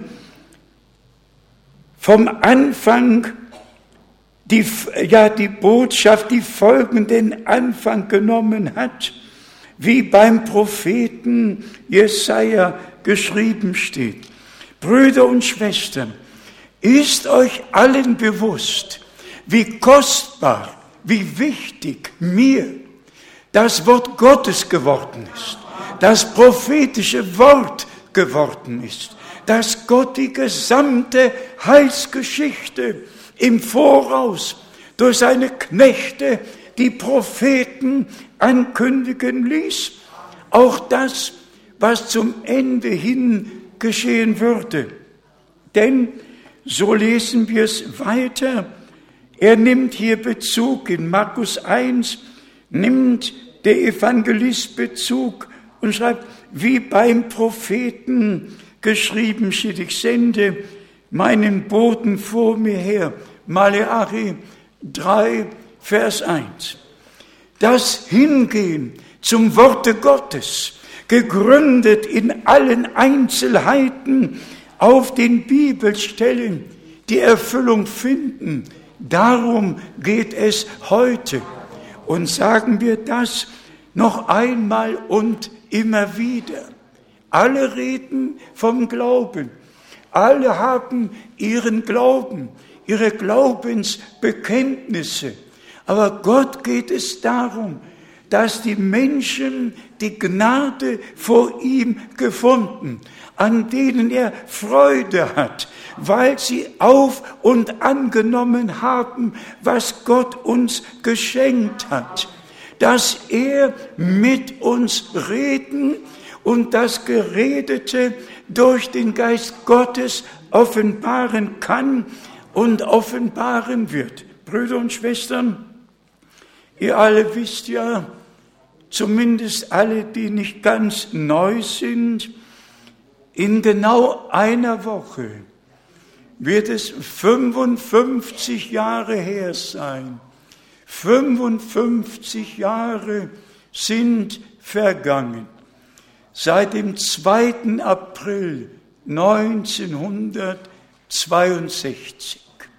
vom Anfang, die, ja, die Botschaft, die folgenden Anfang genommen hat, wie beim Propheten Jesaja geschrieben steht. Brüder und Schwestern, ist euch allen bewusst, wie kostbar, wie wichtig mir das Wort Gottes geworden ist, das prophetische Wort geworden ist, dass Gott die gesamte Heilsgeschichte im Voraus durch seine Knechte, die Propheten, ankündigen ließ. Auch das, was zum Ende hin geschehen würde. Denn, so lesen wir es weiter, er nimmt hier Bezug, in Markus eins nimmt der Evangelist Bezug und schreibt, wie beim Propheten geschrieben steht, ich sende meinen Boten vor mir her. Maleachi drei, Vers eins. Das Hingehen zum Worte Gottes, gegründet in allen Einzelheiten auf den Bibelstellen, die Erfüllung finden. Darum geht es heute. Und sagen wir das noch einmal und immer wieder. Alle reden vom Glauben. Alle haben ihren Glauben, ihre Glaubensbekenntnisse. Aber Gott geht es darum, dass die Menschen die Gnade vor ihm gefunden, an denen er Freude hat, weil sie auf und angenommen haben, was Gott uns geschenkt hat, dass er mit uns reden und das Geredete durch den Geist Gottes offenbaren kann und offenbaren wird. Brüder und Schwestern, ihr alle wisst ja, zumindest alle, die nicht ganz neu sind, in genau einer Woche wird es fünfundfünfzig Jahre her sein. fünfundfünfzig Jahre sind vergangen. Seit dem zweiten April neunzehnhundertzweiundsechzig.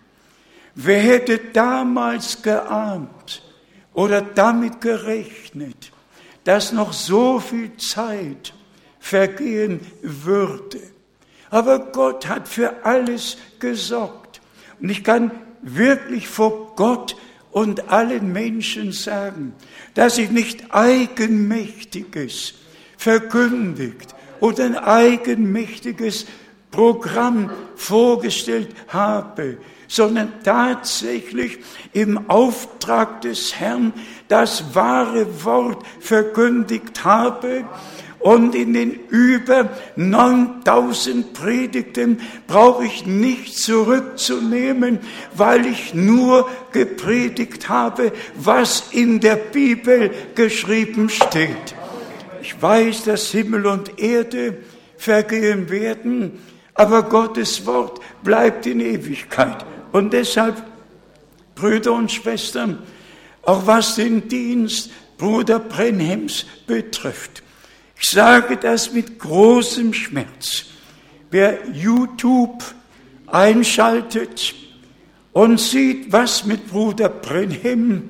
Wer hätte damals geahnt oder damit gerechnet, dass noch so viel Zeit vergehen würde? Aber Gott hat für alles gesorgt. Und ich kann wirklich vor Gott und allen Menschen sagen, dass ich nicht Eigenmächtiges verkündigt oder ein eigenmächtiges Programm vorgestellt habe, sondern tatsächlich im Auftrag des Herrn das wahre Wort verkündigt habe. Und in den über neuntausend Predigten brauche ich nicht zurückzunehmen, weil ich nur gepredigt habe, was in der Bibel geschrieben steht. Ich weiß, dass Himmel und Erde vergehen werden, aber Gottes Wort bleibt in Ewigkeit. Und deshalb, Brüder und Schwestern, auch was den Dienst Bruder Brenhems betrifft, ich sage das mit großem Schmerz. Wer YouTube einschaltet und sieht, was mit Bruder Brenhem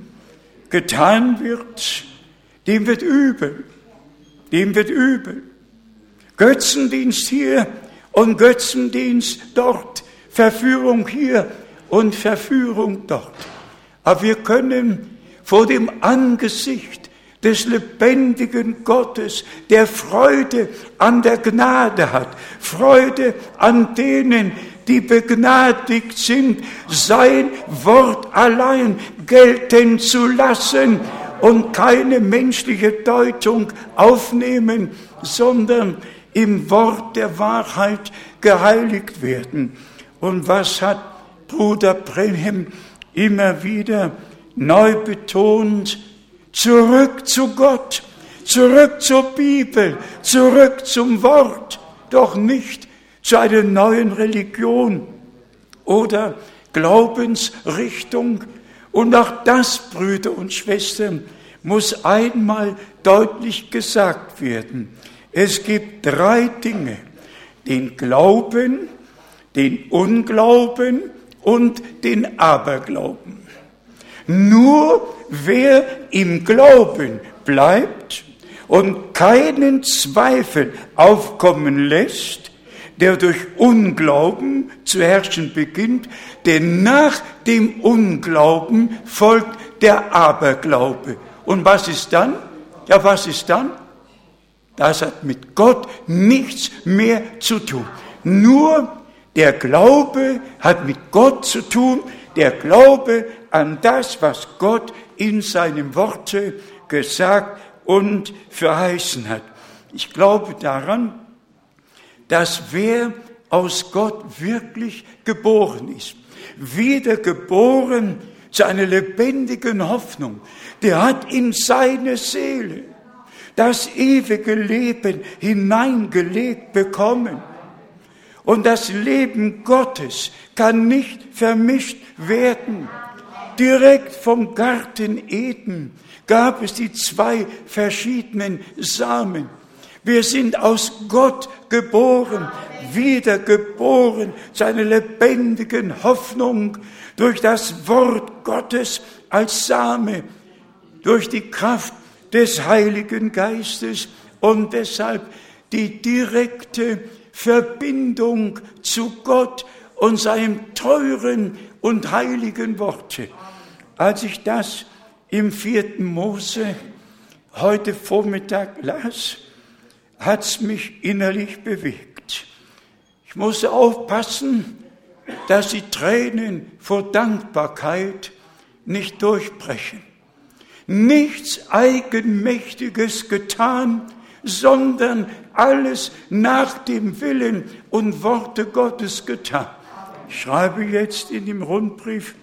getan wird, dem wird übel. Dem wird übel. Götzendienst hier und Götzendienst dort. Verführung hier und Verführung dort. Aber wir können vor dem Angesicht des lebendigen Gottes, der Freude an der Gnade hat, Freude an denen, die begnadigt sind, sein Wort allein gelten zu lassen und keine menschliche Deutung aufnehmen, sondern im Wort der Wahrheit geheiligt werden. Und was hat Bruder Brenhem immer wieder neu betont? Zurück zu Gott, zurück zur Bibel, zurück zum Wort, doch nicht zu einer neuen Religion oder Glaubensrichtung. Und auch das, Brüder und Schwestern, muss einmal deutlich gesagt werden. Es gibt drei Dinge: den Glauben, den Unglauben und den Aberglauben. Nur wer im Glauben bleibt und keinen Zweifel aufkommen lässt, der durch Unglauben zu herrschen beginnt, denn nach dem Unglauben folgt der Aberglaube. Und was ist dann? Ja, was ist dann? Das hat mit Gott nichts mehr zu tun. Nur der Glaube hat mit Gott zu tun, der Glaube an das, was Gott in seinem Worte gesagt und verheißen hat. Ich glaube daran, dass wer aus Gott wirklich geboren ist, wiedergeboren zu einer lebendigen Hoffnung, der hat in seine Seele das ewige Leben hineingelegt bekommen. Und das Leben Gottes kann nicht vermischt werden. Direkt vom Garten Eden gab es die zwei verschiedenen Samen. Wir sind aus Gott geboren, wiedergeboren zu einer lebendigen Hoffnung durch das Wort Gottes als Same, durch die Kraft des Heiligen Geistes und deshalb die direkte Verbindung zu Gott und seinem teuren und heiligen Worte. Als ich das im vierten Mose heute Vormittag las, hat es mich innerlich bewegt. Ich musste aufpassen, dass die Tränen vor Dankbarkeit nicht durchbrechen. Nichts Eigenmächtiges getan, sondern alles nach dem Willen und Worte Gottes getan. Ich schreibe jetzt in dem Rundbrief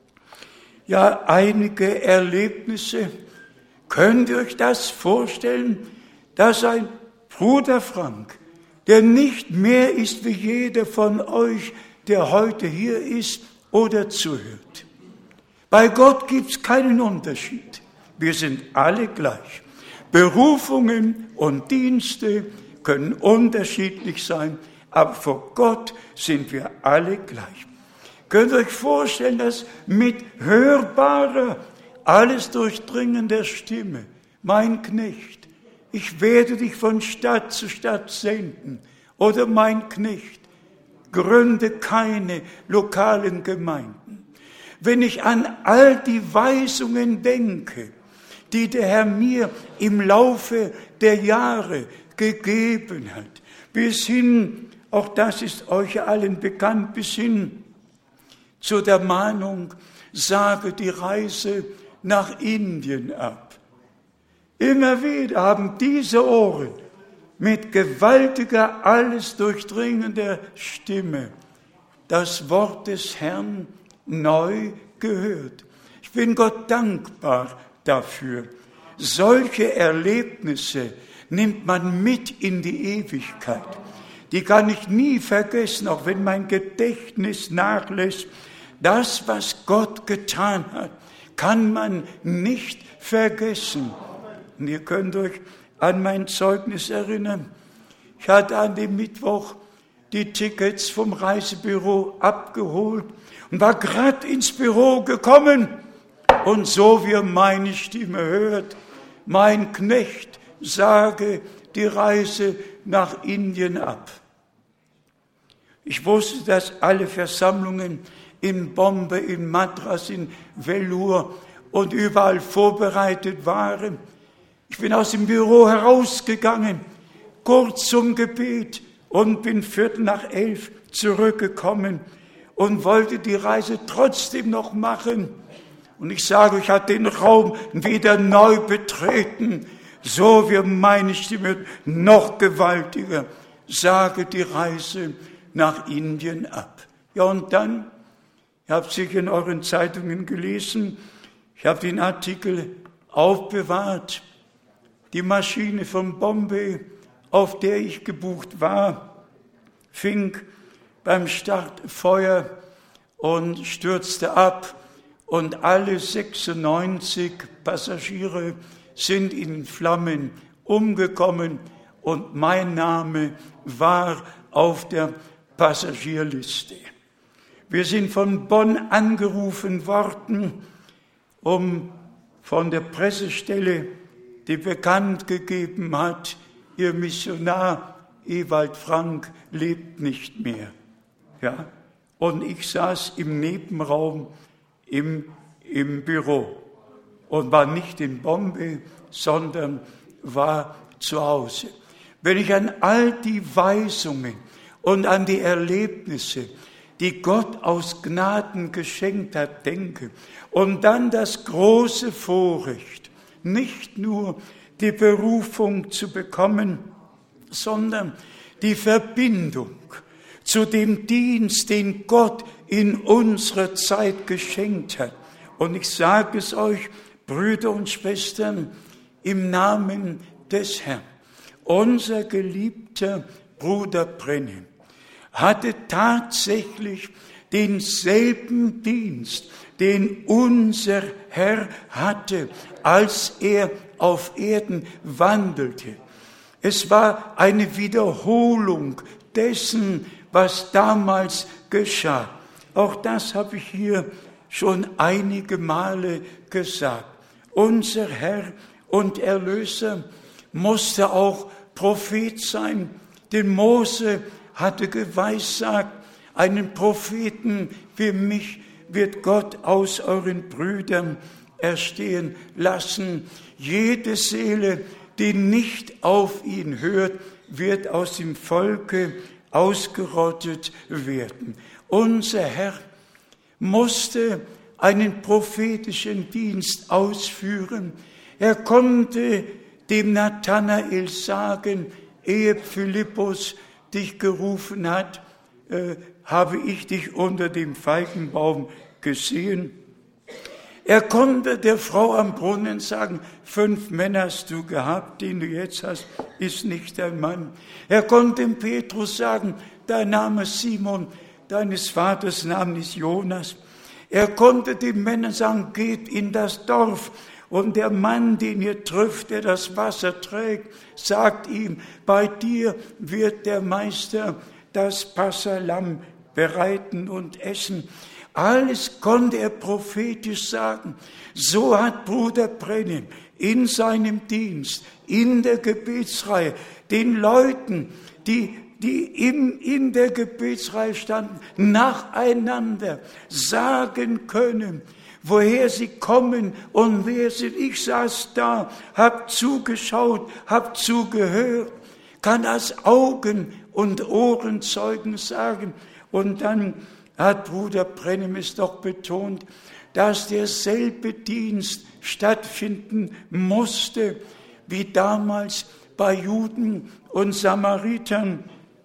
ja einige Erlebnisse. Könnt ihr euch das vorstellen, dass ein Bruder Frank, der nicht mehr ist wie jeder von euch, der heute hier ist oder zuhört. Bei Gott gibt es keinen Unterschied. Wir sind alle gleich. Berufungen und Dienste können unterschiedlich sein, aber vor Gott sind wir alle gleich. Könnt ihr euch vorstellen, dass mit hörbarer, alles durchdringender Stimme, mein Knecht, ich werde dich von Stadt zu Stadt senden, oder mein Knecht, gründe keine lokalen Gemeinden. Wenn ich an all die Weisungen denke, die der Herr mir im Laufe der Jahre gegeben hat, bis hin, auch das ist euch allen bekannt, bis hin zu der Mahnung, sage die Reise nach Indien ab. Immer wieder haben diese Ohren mit gewaltiger, alles durchdringender Stimme das Wort des Herrn neu gehört. Ich bin Gott dankbar dafür. Solche Erlebnisse nimmt man mit in die Ewigkeit. Die kann ich nie vergessen, auch wenn mein Gedächtnis nachlässt. Das, was Gott getan hat, kann man nicht vergessen. Und ihr könnt euch an mein Zeugnis erinnern. Ich hatte an dem Mittwoch die Tickets vom Reisebüro abgeholt und war gerade ins Büro gekommen. Und so wie ihr meine Stimme hört, mein Knecht, sage die Reise nach Indien ab. Ich wusste, dass alle Versammlungen in Bombay, in Madras, in Vellore und überall vorbereitet waren. Ich bin aus dem Büro herausgegangen, kurz zum Gebet und bin viertel nach elf zurückgekommen und wollte die Reise trotzdem noch machen. Und ich sage, ich hatte den Raum wieder neu betreten, so wie meine Stimme noch gewaltiger, sage die Reise nach Indien ab. Ja, und dann, ihr habt sicher in euren Zeitungen gelesen, ich habe den Artikel aufbewahrt, die Maschine von Bombay, auf der ich gebucht war, fing beim Start Feuer und stürzte ab und alle sechsundneunzig Passagiere sind in Flammen umgekommen und mein Name war auf der Passagierliste. Wir sind von Bonn angerufen worden, um von der Pressestelle, die bekannt gegeben hat, ihr Missionar Ewald Frank lebt nicht mehr. Ja? Und ich saß im Nebenraum im, im Büro und war nicht in Bombay, sondern war zu Hause. Wenn ich an all die Weisungen und an die Erlebnisse, die Gott aus Gnaden geschenkt hat, denke, und dann das große Vorrecht, nicht nur die Berufung zu bekommen, sondern die Verbindung zu dem Dienst, den Gott in unserer Zeit geschenkt hat. Und ich sage es euch, Brüder und Schwestern, im Namen des Herrn. Unser geliebter Bruder Brenhem hatte tatsächlich denselben Dienst, den unser Herr hatte, als er auf Erden wandelte. Es war eine Wiederholung dessen, was damals geschah. Auch das habe ich hier schon einige Male gesagt. Unser Herr und Erlöser musste auch Prophet sein, denn Mose hatte geweissagt, einen Propheten wie mich wird Gott aus euren Brüdern erstehen lassen. Jede Seele, die nicht auf ihn hört, wird aus dem Volke ausgerottet werden. Unser Herr musste einen prophetischen Dienst ausführen. Er konnte dem Nathanael sagen, ehe Philippus dich gerufen hat, äh, habe ich dich unter dem Feigenbaum gesehen. Er konnte der Frau am Brunnen sagen, fünf Männer hast du gehabt, den du jetzt hast, ist nicht dein Mann. Er konnte dem Petrus sagen, dein Name ist Simon, deines Vaters Name ist Jonas. Er konnte den Männern sagen, geht in das Dorf und der Mann, den ihr trifft, der das Wasser trägt, sagt ihm, bei dir wird der Meister das Passalamm bereiten und essen. Alles konnte er prophetisch sagen. So hat Bruder Brenhem in seinem Dienst, in der Gebetsreihe, den Leuten, die, die in, in der Gebetsreihe standen, nacheinander sagen können, woher sie kommen und wer sind. Ich saß da, hab zugeschaut, hab zugehört, kann als Augen- und Ohrenzeugen sagen. Und dann hat Bruder Brenhem es doch betont, dass derselbe Dienst stattfinden musste, wie damals bei Juden und Samaritern,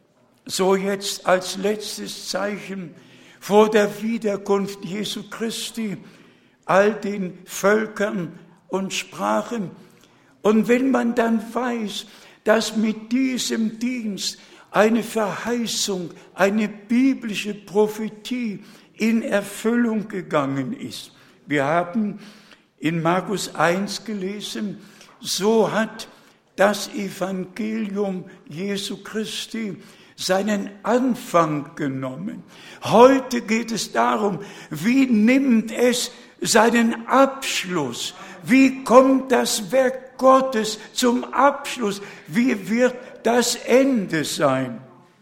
so jetzt als letztes Zeichen vor der Wiederkunft Jesu Christi, all den Völkern und Sprachen. Und wenn man dann weiß, dass mit diesem Dienst eine Verheißung, eine biblische Prophetie in Erfüllung gegangen ist. Wir haben in Markus eins gelesen, so hat das Evangelium Jesu Christi seinen Anfang genommen. Heute geht es darum, wie nimmt es seinen Abschluss? Wie kommt das Werk Gottes zum Abschluss? Wie wird das Ende sein?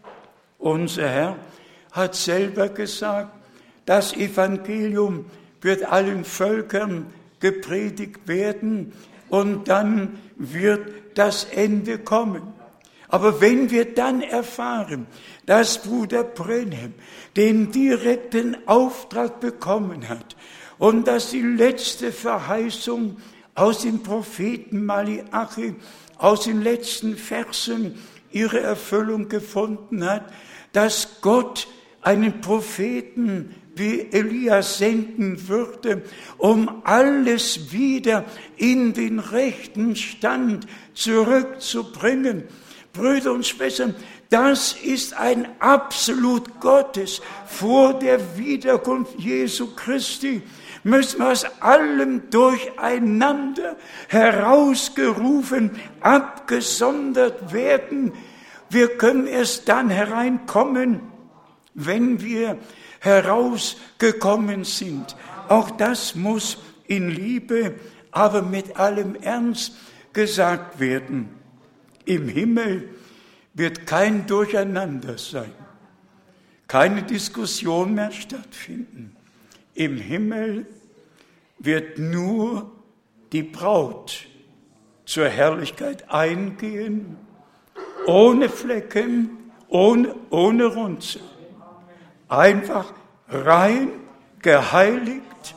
Unser Herr hat selber gesagt, das Evangelium wird allen Völkern gepredigt werden und dann wird das Ende kommen. Aber wenn wir dann erfahren, dass Bruder Brenhem den direkten Auftrag bekommen hat und dass die letzte Verheißung aus dem Propheten Malachi, aus den letzten Versen ihre Erfüllung gefunden hat, dass Gott einen Propheten wie Elia senden würde, um alles wieder in den rechten Stand zurückzubringen. Brüder und Schwestern, das ist ein Absolut Gottes vor der Wiederkunft Jesu Christi. müssen wir aus allem Durcheinander herausgerufen, abgesondert werden. Wir können erst dann hereinkommen, wenn wir herausgekommen sind. Auch das muss in Liebe, aber mit allem Ernst gesagt werden. Im Himmel wird kein Durcheinander sein, keine Diskussion mehr stattfinden. Im Himmel wird nur die Braut zur Herrlichkeit eingehen, ohne Flecken, ohne, ohne Runzel. Einfach rein, geheiligt,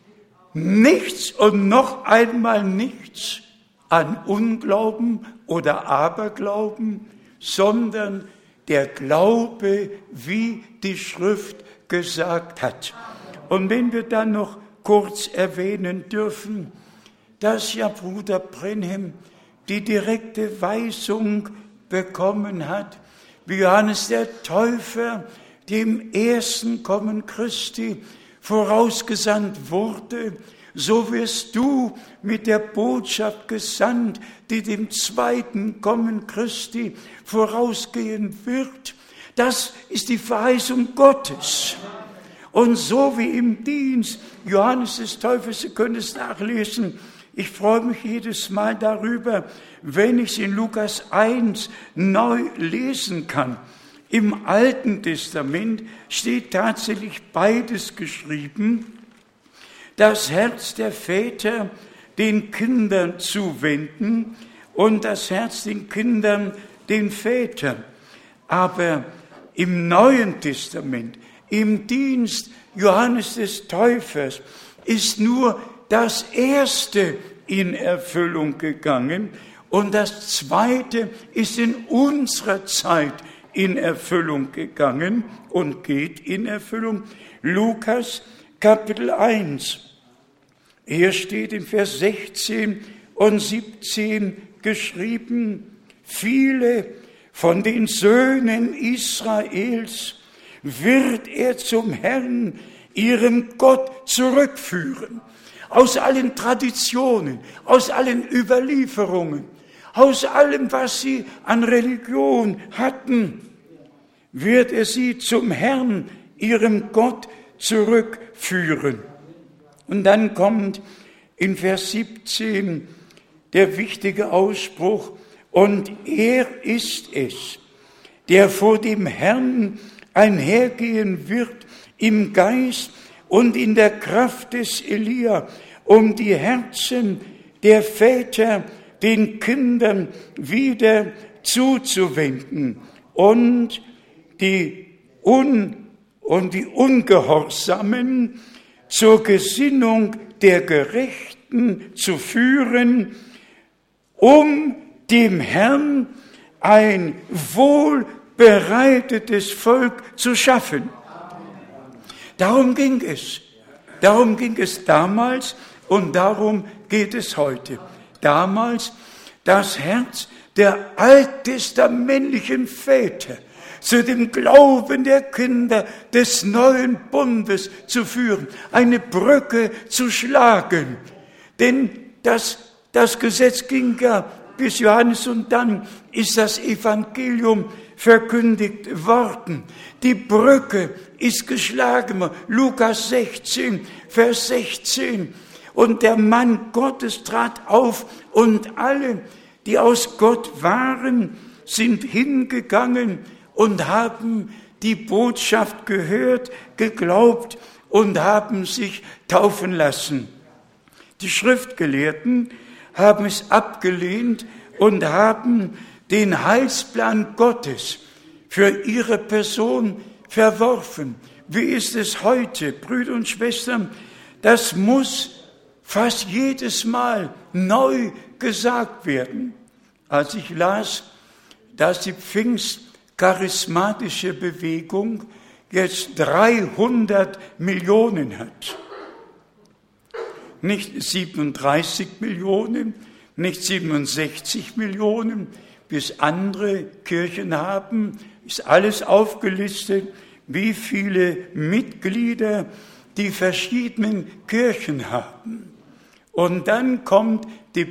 nichts und noch einmal nichts an Unglauben oder Aberglauben, sondern der Glaube, wie die Schrift gesagt hat. Und wenn wir dann noch kurz erwähnen dürfen, dass ja Bruder Brenhem die direkte Weisung bekommen hat, wie Johannes der Täufer dem ersten Kommen Christi vorausgesandt wurde, so wirst du mit der Botschaft gesandt, die dem zweiten Kommen Christi vorausgehen wird. Das ist die Verheißung Gottes. Und so wie im Dienst Johannes des Täufers, Sie können es nachlesen, ich freue mich jedes Mal darüber, wenn ich es in Lukas eins neu lesen kann. Im Alten Testament steht tatsächlich beides geschrieben. Das Herz der Väter den Kindern zuwenden und das Herz den Kindern den Vätern. Aber im Neuen Testament, im Dienst Johannes des Täufers, ist nur das Erste in Erfüllung gegangen und das Zweite ist in unserer Zeit in Erfüllung gegangen und geht in Erfüllung. Lukas Kapitel eins. Hier steht in Vers sechzehn und siebzehn geschrieben, viele von den Söhnen Israels wird er zum Herrn, ihrem Gott, zurückführen. Aus allen Traditionen, aus allen Überlieferungen, aus allem, was sie an Religion hatten, wird er sie zum Herrn, ihrem Gott, zurückführen. Und dann kommt in Vers siebzehn der wichtige Ausspruch, und er ist es, der vor dem Herrn einhergehen wird im Geist und in der Kraft des Elia, um die Herzen der Väter den Kindern wieder zuzuwenden und die, Un- und die Ungehorsamen zur Gesinnung der Gerechten zu führen, um dem Herrn ein wohlbereitetes Volk zu schaffen. Darum ging es. Darum ging es damals und darum geht es heute. Damals das Herz der alttestamentlichen Väter zu dem Glauben der Kinder des neuen Bundes zu führen, eine Brücke zu schlagen. Denn das, das Gesetz ging ja bis Johannes und dann ist das Evangelium verkündigt worden. Die Brücke ist geschlagen worden. Lukas sechzehn, Vers sechzehn. Und der Mann Gottes trat auf und alle, die aus Gott waren, sind hingegangen und haben die Botschaft gehört, geglaubt und haben sich taufen lassen. Die Schriftgelehrten haben es abgelehnt und haben den Heilsplan Gottes für ihre Person verworfen. Wie ist es heute, Brüder und Schwestern? Das muss fast jedes Mal neu gesagt werden. Als ich las, dass die pfingstcharismatische Bewegung jetzt dreihundert Millionen hat. Nicht siebenunddreißig Millionen, nicht siebenundsechzig Millionen, wie es andere Kirchen haben, ist alles aufgelistet, wie viele Mitglieder die verschiedenen Kirchen haben. Und dann kommt die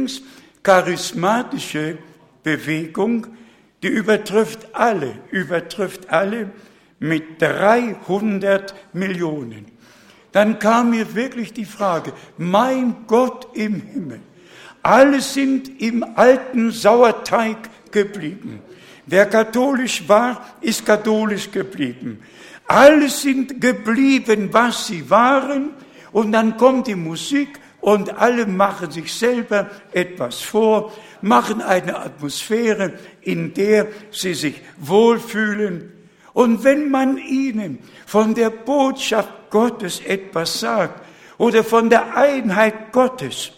pfingstcharismatische Bewegung, die übertrifft alle, übertrifft alle mit dreihundert Millionen. Dann kam mir wirklich die Frage, mein Gott im Himmel, alle sind im alten Sauerteig geblieben. Wer katholisch war, ist katholisch geblieben. Alle sind geblieben, was sie waren. Und dann kommt die Musik und alle machen sich selber etwas vor, machen eine Atmosphäre, in der sie sich wohlfühlen. Und wenn man ihnen von der Botschaft Gottes etwas sagt oder von der Einheit Gottes,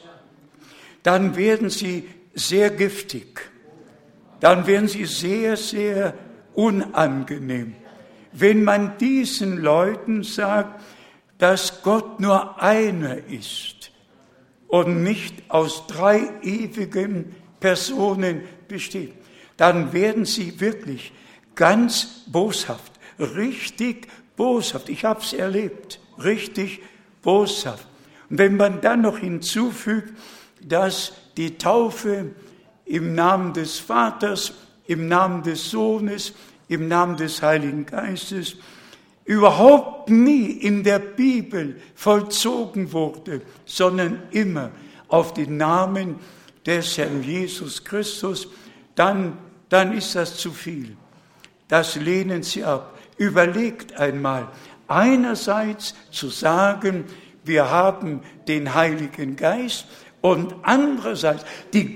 dann werden sie sehr giftig. Dann werden sie sehr, sehr unangenehm. Wenn man diesen Leuten sagt, dass Gott nur einer ist und nicht aus drei ewigen Personen besteht, dann werden sie wirklich ganz boshaft, richtig boshaft. Ich habe es erlebt, richtig boshaft. Und wenn man dann noch hinzufügt, dass die Taufe im Namen des Vaters, im Namen des Sohnes, im Namen des Heiligen Geistes überhaupt nie in der Bibel vollzogen wurde, sondern immer auf den Namen des Herrn Jesus Christus, dann, dann ist das zu viel. Das lehnen sie ab. Überlegt einmal, einerseits zu sagen, wir haben den Heiligen Geist und andererseits die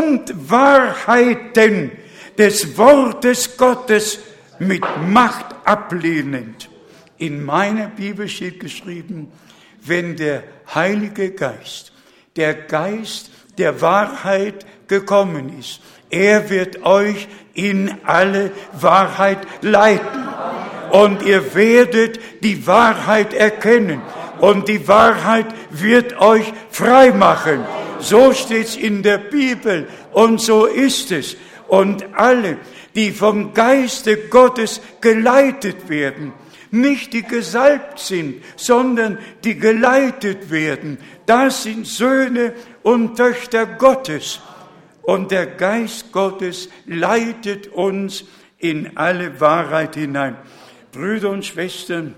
Grundwahrheiten des Wortes Gottes mit Macht ablehnend. In meiner Bibel steht geschrieben, wenn der Heilige Geist, der Geist der Wahrheit gekommen ist, er wird euch in alle Wahrheit leiten. Und ihr werdet die Wahrheit erkennen. Und die Wahrheit wird euch frei machen. So steht's in der Bibel. Und so ist es. Und alle, die vom Geiste Gottes geleitet werden, nicht die gesalbt sind, sondern die geleitet werden, das sind Söhne und Töchter Gottes. Und der Geist Gottes leitet uns in alle Wahrheit hinein. Brüder und Schwestern,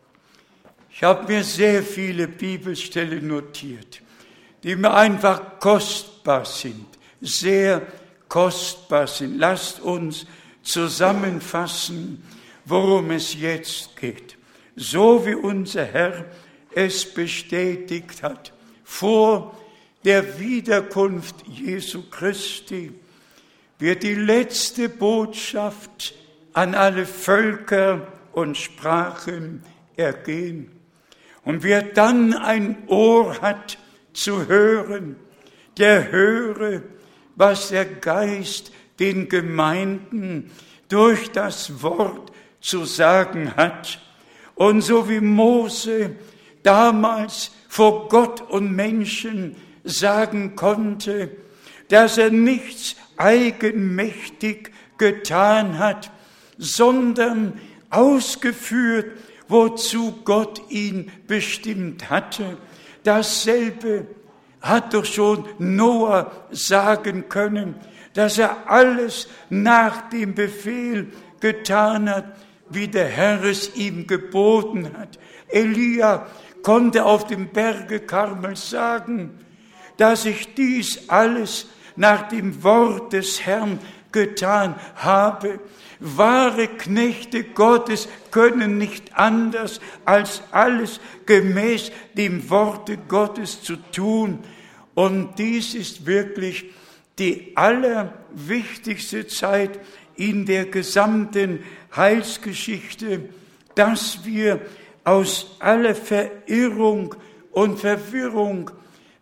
ich habe mir sehr viele Bibelstellen notiert, die mir einfach kostbar sind, sehr kostbar sind. Lasst uns zusammenfassen, worum es jetzt geht. So wie unser Herr es bestätigt hat, vor der Wiederkunft Jesu Christi wird die letzte Botschaft an alle Völker und Sprachen ergehen. Und wer dann ein Ohr hat zu hören, der höre, was der Geist den Gemeinden durch das Wort zu sagen hat. Und so wie Mose damals vor Gott und Menschen sagen konnte, dass er nichts eigenmächtig getan hat, sondern ausgeführt, wozu Gott ihn bestimmt hatte. Dasselbe hat doch schon Noah sagen können, dass er alles nach dem Befehl getan hat, wie der Herr es ihm geboten hat. Elia konnte auf dem Berge Karmel sagen, dass ich dies alles nach dem Wort des Herrn getan habe. Wahre Knechte Gottes können nicht anders, als alles gemäß dem Worte Gottes zu tun. Und dies ist wirklich die allerwichtigste Zeit in der gesamten Heilsgeschichte, dass wir aus aller Verirrung und Verwirrung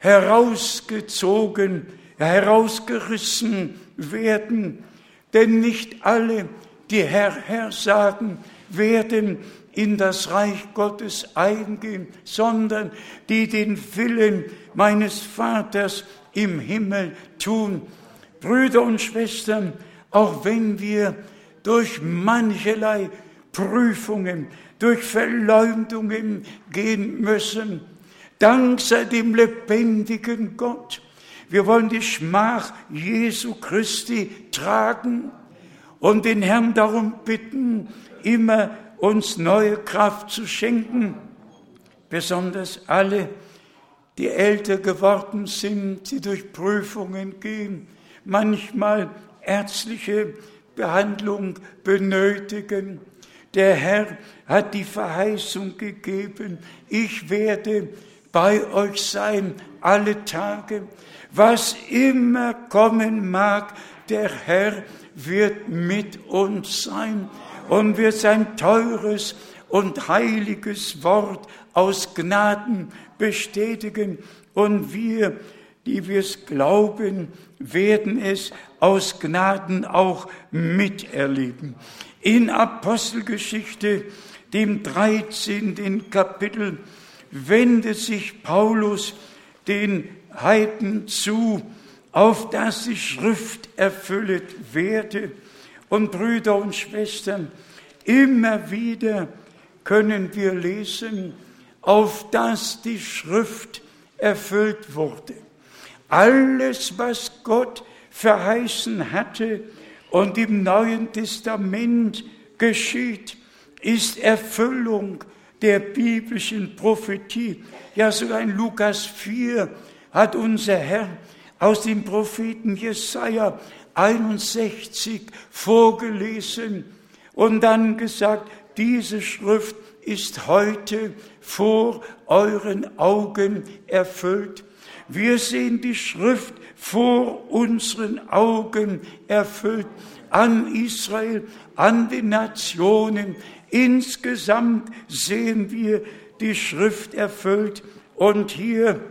herausgezogen, herausgerissen werden. Denn nicht alle, die Herr, Herr sagen, werden in das Reich Gottes eingehen, sondern die den Willen meines Vaters im Himmel tun. Brüder und Schwestern, auch wenn wir durch mancherlei Prüfungen, durch Verleumdungen gehen müssen. Dank sei dem lebendigen Gott. Wir wollen die Schmach Jesu Christi tragen und den Herrn darum bitten, immer uns neue Kraft zu schenken. Besonders alle, die älter geworden sind, die durch Prüfungen gehen, manchmal ärztliche Behandlung benötigen. Der Herr hat die Verheißung gegeben, ich werde bei euch sein alle Tage. Was immer kommen mag, der Herr wird mit uns sein und wird sein teures und heiliges Wort aus Gnaden bestätigen. Und wir, die wir es glauben, werden es aus Gnaden auch miterleben. In Apostelgeschichte, dem dreizehnten Kapitel, wendet sich Paulus den Heiden zu, auf dass die Schrift erfüllt werde. Und Brüder und Schwestern, immer wieder können wir lesen, auf dass die Schrift erfüllt wurde. Alles, was Gott verheißen hatte und im Neuen Testament geschieht, ist Erfüllung der biblischen Prophetie. Ja, sogar in Lukas vier hat unser Herr aus dem Propheten Jesaja einundsechzig vorgelesen und dann gesagt, diese Schrift ist heute vor euren Augen erfüllt. Wir sehen die Schrift vor unseren Augen erfüllt an Israel, an den Nationen. Insgesamt sehen wir die Schrift erfüllt. Und hier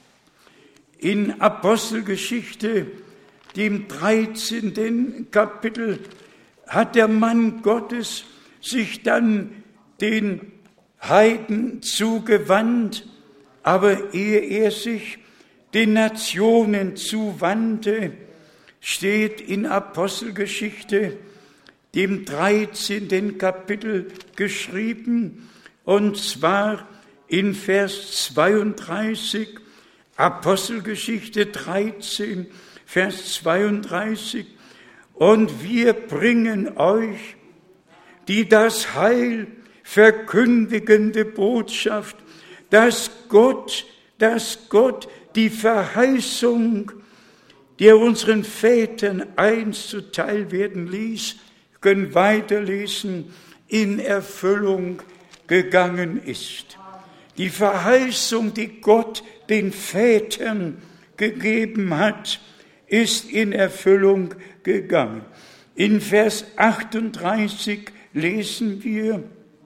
in Apostelgeschichte, dem dreizehnten Kapitel, hat der Mann Gottes sich dann den Heiden zugewandt, aber ehe er sich den Nationen zuwandte, steht in Apostelgeschichte, dem dreizehnten Kapitel geschrieben, und zwar in Vers zweiunddreißig, Apostelgeschichte dreizehn, Vers zweiunddreißig, und wir bringen euch die das Heil verkündigende Botschaft, dass Gott, dass Gott die Verheißung, die er unseren Vätern einst zuteil werden ließ, können weiterlesen, in Erfüllung gegangen ist. Die Verheißung, die Gott den Vätern gegeben hat, ist in Erfüllung gegangen. In Vers achtunddreißig lesen wir,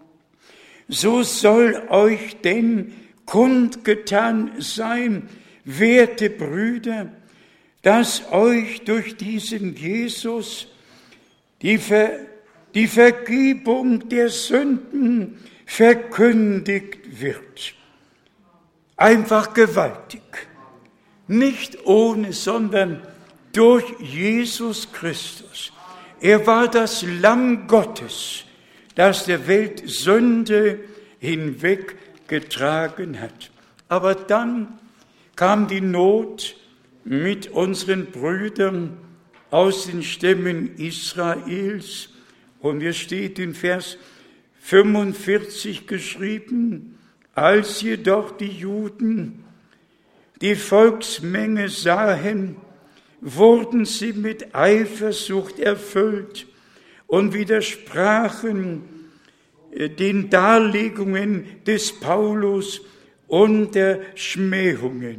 so soll euch denn kundgetan sein, werte Brüder, dass euch durch diesen Jesus die, Ver, die Vergebung der Sünden verkündigt wird. Einfach gewaltig. Nicht ohne, sondern durch Jesus Christus. Er war das Lamm Gottes, das der Welt Sünde hinweggetragen hat. Aber dann kam die Not mit unseren Brüdern aus den Stämmen Israels. Und hier steht in Vers fünfundvierzig geschrieben, als jedoch die Juden die Volksmenge sahen, wurden sie mit Eifersucht erfüllt und widersprachen den Darlegungen des Paulus und der Schmähungen.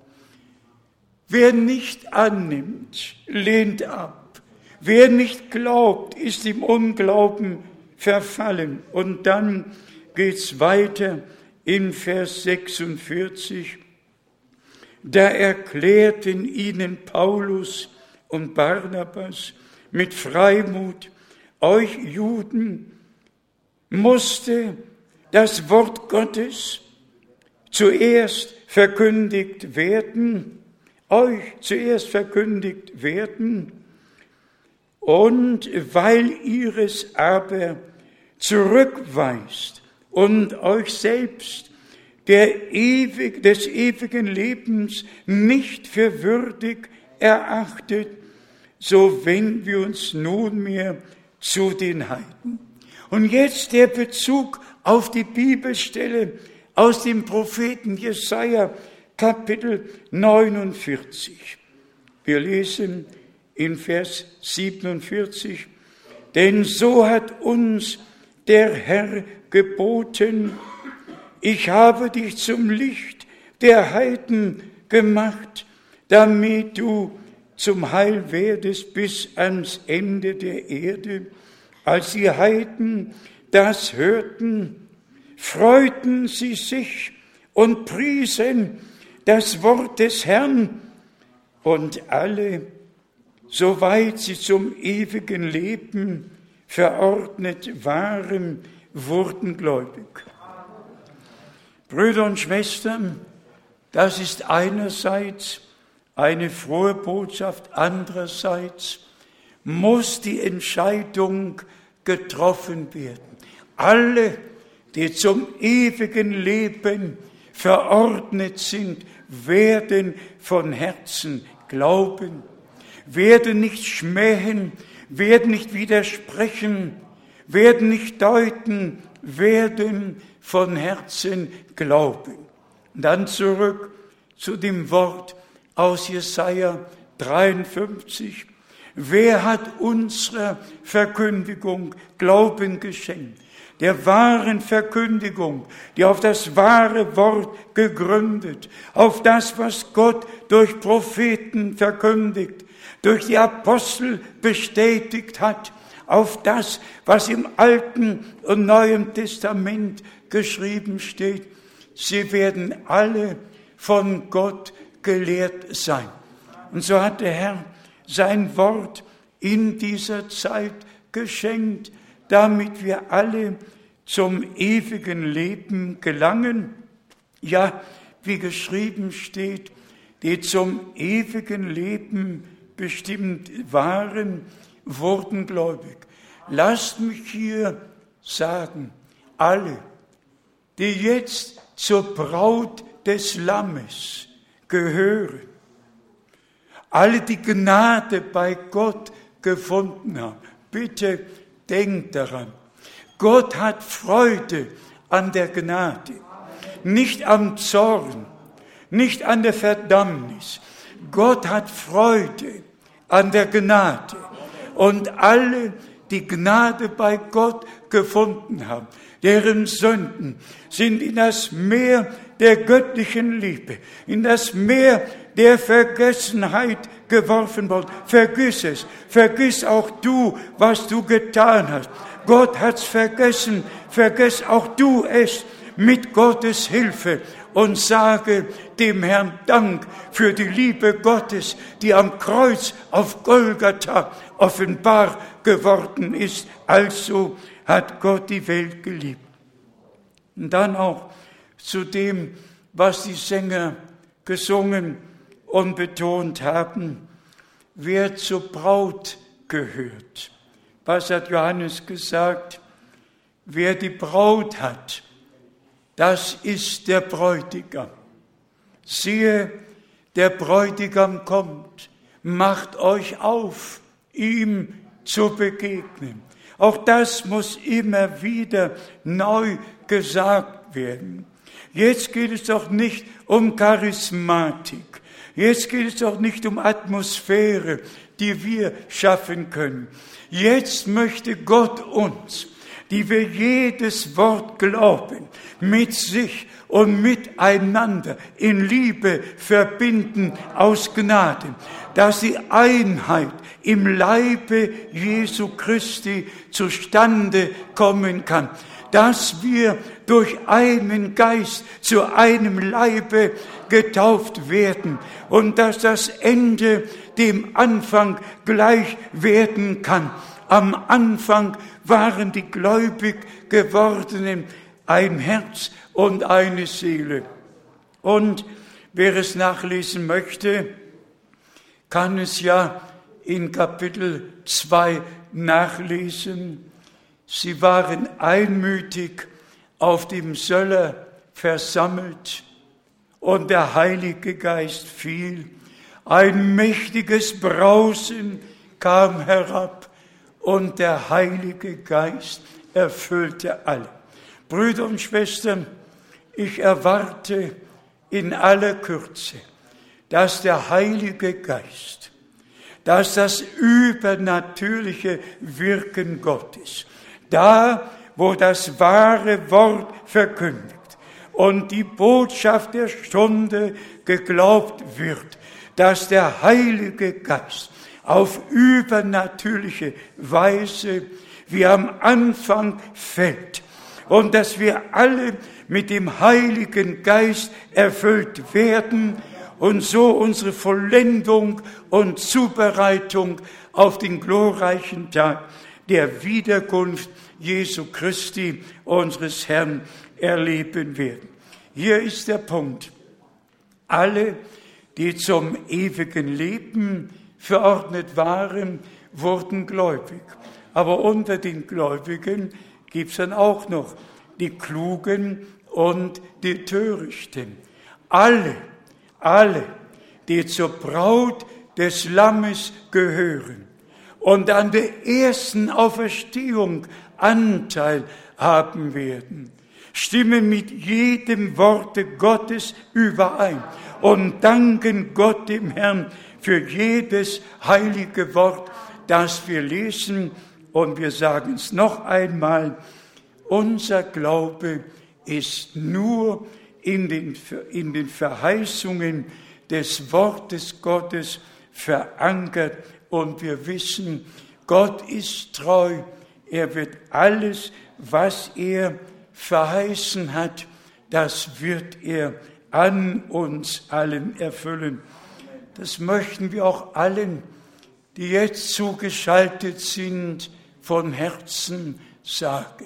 Wer nicht annimmt, lehnt ab. Wer nicht glaubt, ist im Unglauben verfallen. Und dann geht's weiter in Vers sechsundvierzig. Da erklärten ihnen Paulus und Barnabas mit Freimut, euch Juden musste das Wort Gottes zuerst verkündigt werden, euch zuerst verkündigt werden, und weil ihr es aber zurückweist und euch selbst der ewig, des ewigen Lebens nicht für würdig erachtet, so wenden wir uns nunmehr zu den Heiden. Und jetzt der Bezug auf die Bibelstelle aus dem Propheten Jesaja, Kapitel neunundvierzig. Wir lesen in Vers siebenundvierzig, denn so hat uns der Herr geboten, ich habe dich zum Licht der Heiden gemacht, damit du zum Heil werdest bis ans Ende der Erde. Als die Heiden das hörten, freuten sie sich und priesen das Wort des Herrn, und alle, soweit sie zum ewigen Leben verordnet waren, wurden gläubig. Brüder und Schwestern, das ist einerseits eine frohe Botschaft, andererseits muss die Entscheidung getroffen werden. Alle, die zum ewigen Leben verordnet sind, werden von Herzen glauben, werden nicht schmähen, werden nicht widersprechen, werden nicht deuten, werden von Herzen glauben. Und dann zurück zu dem Wort aus Jesaja dreiundfünfzig. Wer hat unserer Verkündigung Glauben geschenkt? Der wahren Verkündigung, die auf das wahre Wort gegründet, auf das, was Gott durch Propheten verkündigt, durch die Apostel bestätigt hat, auf das, was im Alten und Neuen Testament geschrieben steht. Sie werden alle von Gott gelehrt sein. Und so hat der Herr sein Wort in dieser Zeit geschenkt, damit wir alle zum ewigen Leben gelangen. Ja, wie geschrieben steht, die zum ewigen Leben bestimmt waren, wurden gläubig. Lasst mich hier sagen, alle, die jetzt zur Braut des Lammes gehören, alle, die Gnade bei Gott gefunden haben, bitte denkt daran, Gott hat Freude an der Gnade, nicht am Zorn, nicht an der Verdammnis. Gott hat Freude an der Gnade. Und alle, die Gnade bei Gott gefunden haben, deren Sünden sind in das Meer der göttlichen Liebe, in das Meer der Vergessenheit geworfen worden. Vergiss es. Vergiss auch du, was du getan hast. Gott hat's vergessen. Vergiss auch du es mit Gottes Hilfe und sage dem Herrn Dank für die Liebe Gottes, die am Kreuz auf Golgatha offenbar geworden ist. Also hat Gott die Welt geliebt. Und dann auch zu dem, was die Sänger gesungen und betont haben, wer zur Braut gehört. Was hat Johannes gesagt? Wer die Braut hat, das ist der Bräutigam. Siehe, der Bräutigam kommt, macht euch auf, ihm zu begegnen. Auch das muss immer wieder neu gesagt werden. Jetzt geht es doch nicht um Charismatik. Jetzt geht es doch nicht um Atmosphäre, die wir schaffen können. Jetzt möchte Gott uns, die wir jedes Wort glauben, mit sich und miteinander in Liebe verbinden aus Gnade, dass die Einheit im Leibe Jesu Christi zustande kommen kann, dass wir durch einen Geist zu einem Leibe getauft werden und dass das Ende dem Anfang gleich werden kann. Am Anfang waren die gläubig gewordenen ein Herz und eine Seele. Und wer es nachlesen möchte, kann es ja in Kapitel zwei nachlesen. Sie waren einmütig auf dem Söller versammelt und der Heilige Geist fiel. Ein mächtiges Brausen kam herab und der Heilige Geist erfüllte alle. Brüder und Schwestern, ich erwarte in aller Kürze, dass der Heilige Geist, dass das übernatürliche Wirken Gottes, da, wo das wahre Wort verkündigt und die Botschaft der Stunde geglaubt wird, dass der Heilige Geist auf übernatürliche Weise wie am Anfang fällt und dass wir alle mit dem Heiligen Geist erfüllt werden und so unsere Vollendung und Zubereitung auf den glorreichen Tag der Wiederkunft Jesu Christi, unseres Herrn, erleben werden. Hier ist der Punkt. Alle, die zum ewigen Leben verordnet waren, wurden gläubig. Aber unter den Gläubigen gibt es dann auch noch die Klugen und die Törichten. Alle, alle, die zur Braut des Lammes gehören und an der ersten Auferstehung Anteil haben werden, stimmen mit jedem Worte Gottes überein und danken Gott dem Herrn für jedes heilige Wort, das wir lesen. Und wir sagen es noch einmal, unser Glaube ist nur in den, in den Verheißungen des Wortes Gottes verankert. Und wir wissen, Gott ist treu. Er wird alles, was er verheißen hat, das wird er an uns allen erfüllen. Das möchten wir auch allen, die jetzt zugeschaltet sind, von Herzen sagen.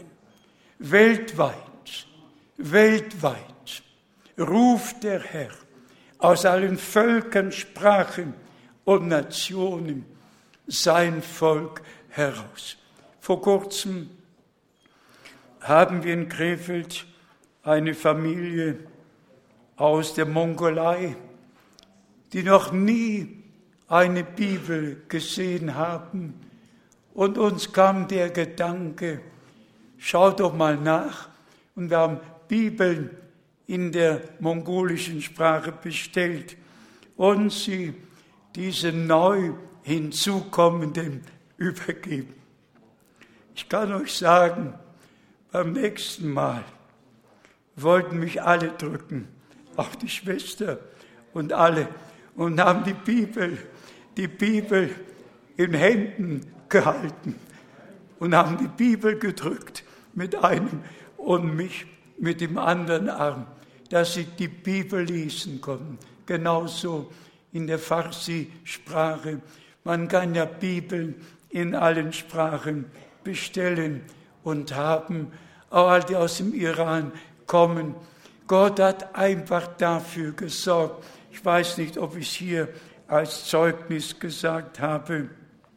Weltweit, weltweit ruft der Herr aus allen Völkern, Sprachen und Nationen sein Volk heraus. Vor kurzem haben wir in Krefeld eine Familie aus der Mongolei, die noch nie eine Bibel gesehen haben. Und uns kam der Gedanke, schaut doch mal nach. Und wir haben Bibeln in der mongolischen Sprache bestellt und sie diese neu hinzukommenden übergeben. Ich kann euch sagen, beim nächsten Mal wollten mich alle drücken, auch die Schwester und alle, und haben die Bibel, die Bibel in Händen gehalten und haben die Bibel gedrückt mit einem und mich mit dem anderen Arm, dass sie die Bibel lesen konnten. Genauso in der Farsi-Sprache. Man kann ja Bibeln in allen Sprachen bestellen und haben, auch alle, die aus dem Iran kommen. Gott hat einfach dafür gesorgt. Ich weiß nicht, ob ich es hier als Zeugnis gesagt habe.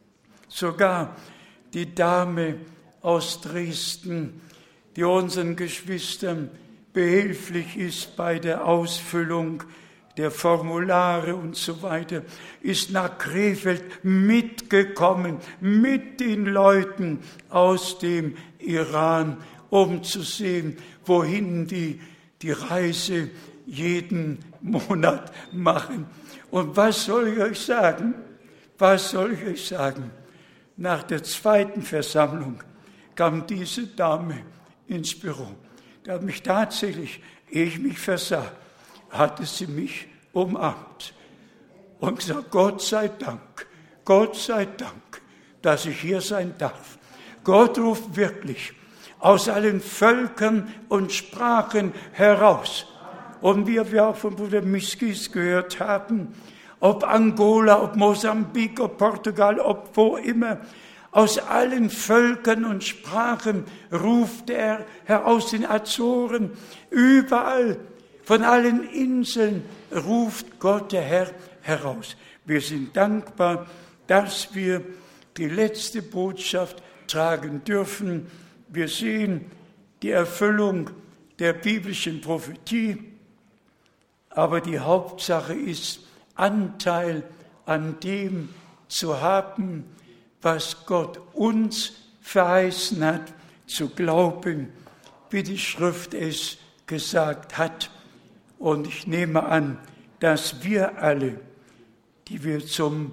Sogar die Dame aus Dresden, die unseren Geschwistern behilflich ist bei der Ausfüllung der Formulare und so weiter, ist nach Krefeld mitgekommen, mit den Leuten aus dem Iran, um zu sehen, wohin die die Reise jeden Monat machen. Und was soll ich euch sagen? Was soll ich euch sagen? Nach der zweiten Versammlung kam diese Dame ins Büro. Da hat mich tatsächlich, ehe ich mich versah, hatte sie mich umarmt und gesagt, Gott sei Dank, Gott sei Dank, dass ich hier sein darf. Gott ruft wirklich aus allen Völkern und Sprachen heraus. Und wie wir auch von Bruder Miskis gehört haben, ob Angola, ob Mosambik, ob Portugal, ob wo immer, aus allen Völkern und Sprachen ruft er aus den Azoren, überall, von allen Inseln ruft Gott der Herr heraus. Wir sind dankbar, dass wir die letzte Botschaft tragen dürfen Wir sehen die Erfüllung der biblischen Prophetie, aber die Hauptsache ist, Anteil an dem zu haben, was Gott uns verheißen hat, zu glauben, wie die Schrift es gesagt hat. Und ich nehme an, dass wir alle, die wir zum,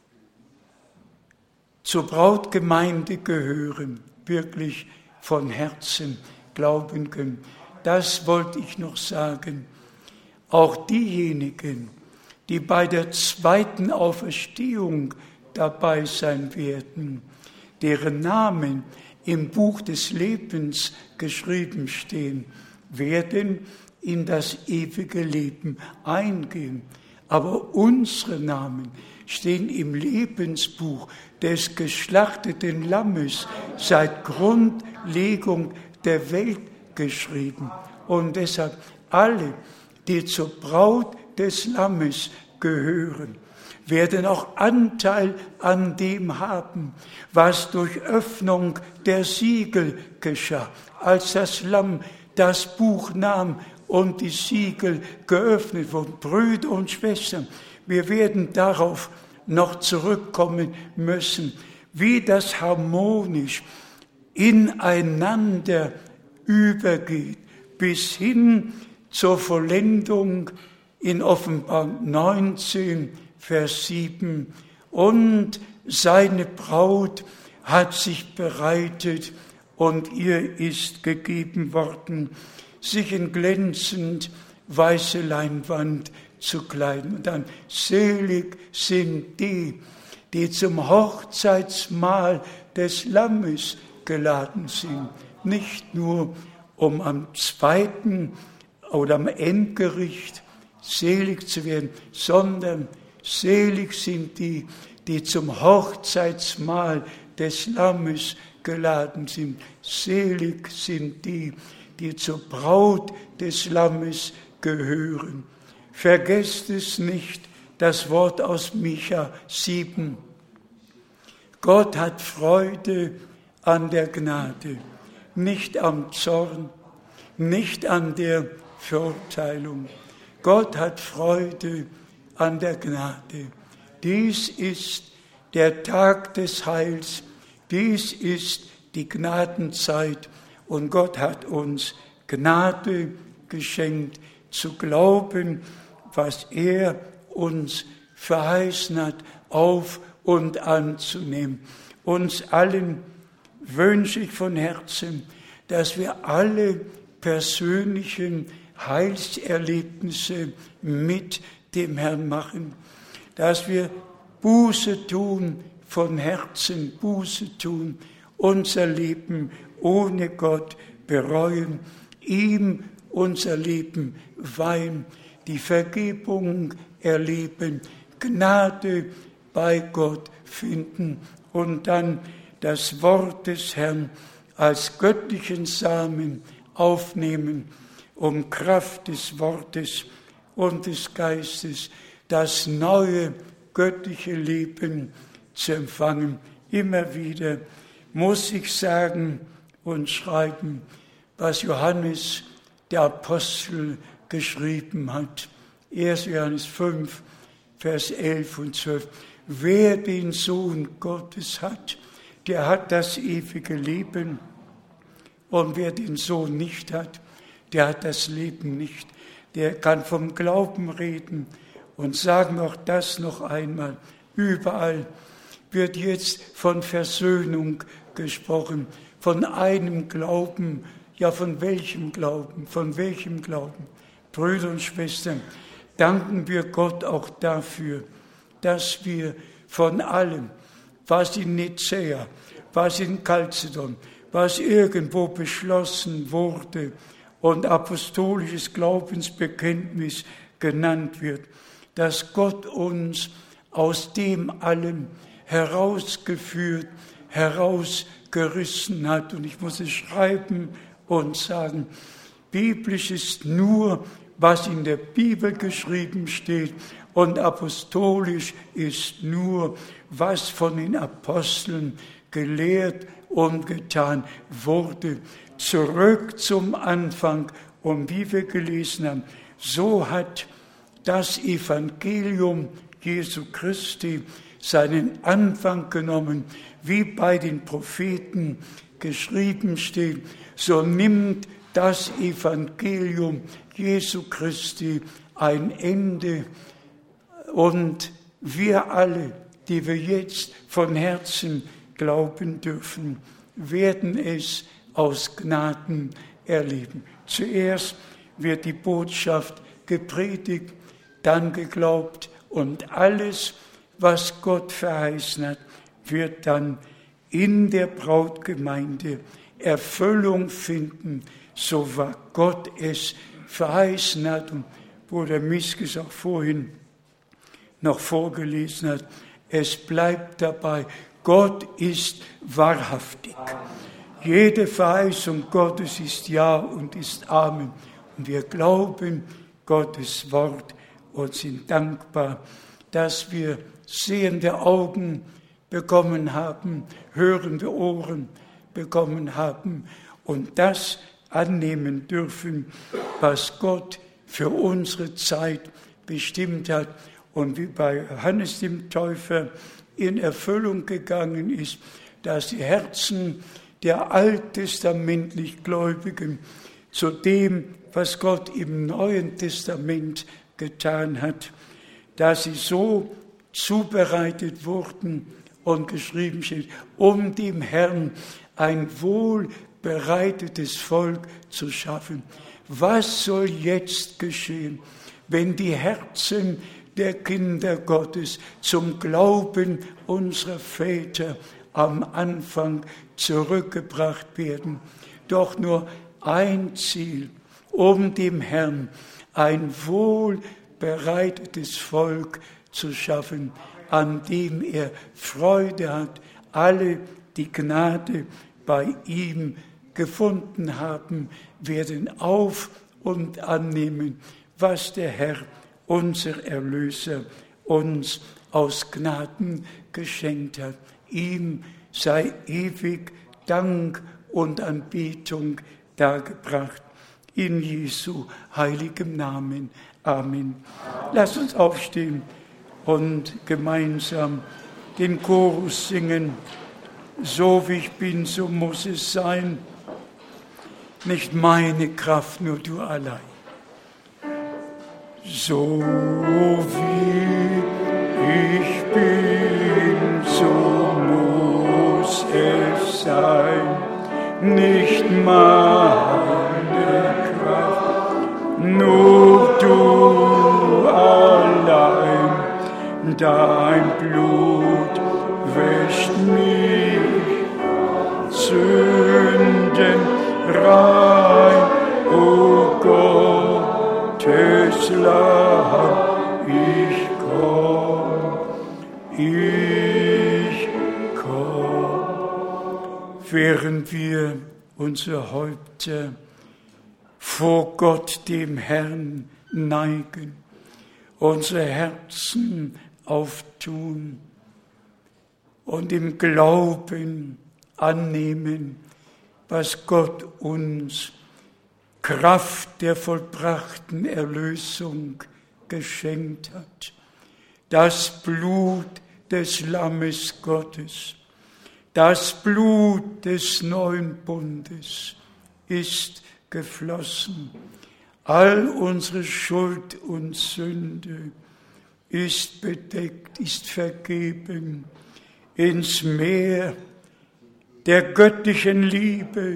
zur Brautgemeinde gehören, wirklich von Herzen glauben können. Das wollte ich noch sagen. Auch diejenigen, die bei der zweiten Auferstehung dabei sein werden, deren Namen im Buch des Lebens geschrieben stehen, werden in das ewige Leben eingehen. Aber unsere Namen stehen im Lebensbuch des geschlachteten Lammes seit Grundlegung der Welt geschrieben. Und deshalb alle, die zur Braut des Lammes gehören, werden auch Anteil an dem haben, was durch Öffnung der Siegel geschah, als das Lamm das Buch nahm und die Siegel geöffnet wurden. Brüder und Schwestern, wir werden darauf noch zurückkommen müssen, wie das harmonisch ineinander übergeht, bis hin zur Vollendung in Offenbarung neunzehn, Vers sieben. Und seine Braut hat sich bereitet und ihr ist gegeben worden, sich in glänzend weiße Leinwand zu kleiden. Und dann selig sind die, die zum Hochzeitsmahl des Lammes geladen sind. Nicht nur um am zweiten oder am Endgericht selig zu werden, sondern selig sind die, die zum Hochzeitsmahl des Lammes geladen sind. Selig sind die, die zur Braut des Lammes gehören. Vergesst es nicht, das Wort aus Micha sieben. Gott hat Freude an der Gnade, nicht am Zorn, nicht an der Verurteilung. Gott hat Freude an der Gnade. Dies ist der Tag des Heils, dies ist die Gnadenzeit und Gott hat uns Gnade geschenkt, zu glauben, was er uns verheißen hat, auf und anzunehmen. Uns allen wünsche ich von Herzen, dass wir alle persönlichen Heilserlebnisse mit dem Herrn machen, dass wir Buße tun, von Herzen Buße tun, unser Leben ohne Gott bereuen, ihm unser Leben weihen, die Vergebung erleben, Gnade bei Gott finden und dann das Wort des Herrn als göttlichen Samen aufnehmen, um Kraft des Wortes und des Geistes das neue göttliche Leben zu empfangen. Immer wieder muss ich sagen und schreiben, was Johannes, der Apostel, geschrieben hat. erster Johannes fünf, Vers elf und zwölf. Wer den Sohn Gottes hat, der hat das ewige Leben. Und wer den Sohn nicht hat, der hat das Leben nicht. Der kann vom Glauben reden. Und sagen wir auch das noch einmal. Überall wird jetzt von Versöhnung gesprochen, von einem Glauben. Ja, von welchem Glauben? Von welchem Glauben? Brüder und Schwestern, danken wir Gott auch dafür, dass wir von allem, was in Nicäa, was in Chalcedon, was irgendwo beschlossen wurde und apostolisches Glaubensbekenntnis genannt wird, dass Gott uns aus dem allem herausgeführt, herausgerissen hat. Und ich muss es schreiben und sagen, biblisch ist nur, was in der Bibel geschrieben steht, und apostolisch ist nur, was von den Aposteln gelehrt umgetan wurde. Zurück zum Anfang. Und wie wir gelesen haben, so hat das Evangelium Jesu Christi seinen Anfang genommen, wie bei den Propheten geschrieben steht. So nimmt das Evangelium Jesu Christi ein Ende. Und wir alle, die wir jetzt von Herzen glauben dürfen, werden es aus Gnaden erleben. Zuerst wird die Botschaft gepredigt, dann geglaubt und alles, was Gott verheißen hat, wird dann in der Brautgemeinde Erfüllung finden, so war Gott es verheißen hat. Und Bruder Miskes auch vorhin noch vorgelesen hat, es bleibt dabei, Gott ist wahrhaftig. Jede Verheißung Gottes ist Ja und ist Amen. Und wir glauben Gottes Wort und sind dankbar, dass wir sehende Augen bekommen haben, hörende Ohren bekommen haben und das annehmen dürfen, was Gott für unsere Zeit bestimmt hat und wie bei Johannes dem Täufer in Erfüllung gegangen ist, dass die Herzen der alttestamentlich Gläubigen zu dem, was Gott im Neuen Testament getan hat, dass sie so zubereitet wurden und geschrieben steht, um dem Herrn ein wohlbereitetes Volk zu schaffen. Was soll jetzt geschehen, wenn die Herzen der Kinder Gottes zum Glauben unserer Väter am Anfang zurückgebracht werden? Doch nur ein Ziel, um dem Herrn ein wohlbereitetes Volk zu schaffen, an dem er Freude hat, alle, die Gnade bei ihm gefunden haben, werden auf und annehmen, was der Herr, unser Erlöser, uns aus Gnaden geschenkt hat. Ihm sei ewig Dank und Anbetung dargebracht. In Jesu heiligem Namen. Amen. Lasst uns aufstehen und gemeinsam den Chorus singen. So wie ich bin, so muss es sein. Nicht meine Kraft, nur du allein. So wie ich bin, so muss es sein. Nicht meine Kraft, nur du allein. Dein Blut wäscht mich Sünden rein, o Gottes Lamm, ich komm, ich komm. Während wir unsere Häupter vor Gott, dem Herrn, neigen, unsere Herzen auftun und im Glauben annehmen, was Gott uns Kraft der vollbrachten Erlösung geschenkt hat. Das Blut des Lammes Gottes, das Blut des neuen Bundes ist geflossen. All unsere Schuld und Sünde ist bedeckt, ist vergeben, ins Meer der göttlichen Liebe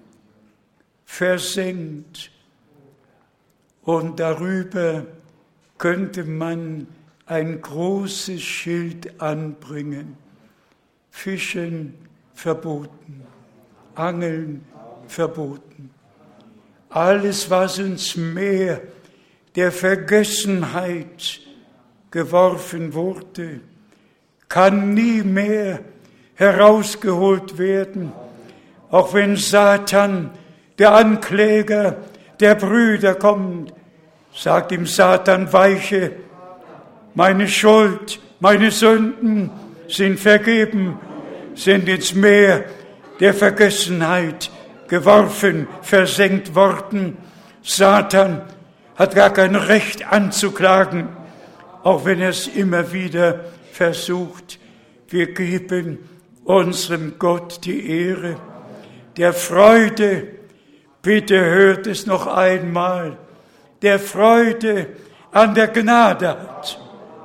versenkt. Und darüber könnte man ein großes Schild anbringen. Fischen verboten, Angeln verboten. Alles, was ins Meer der Vergessenheit geworfen wurde, kann nie mehr herausgeholt werden, auch wenn Satan, der Ankläger der Brüder, kommt, sagt ihm Satan, weiche, meine Schuld, meine Sünden sind vergeben, sind ins Meer der Vergessenheit geworfen, versenkt worden. Satan hat gar kein Recht anzuklagen, auch wenn er es immer wieder versucht. Wir geben unserem Gott die Ehre, der Freude, bitte hört es noch einmal, der Freude an der Gnade hat.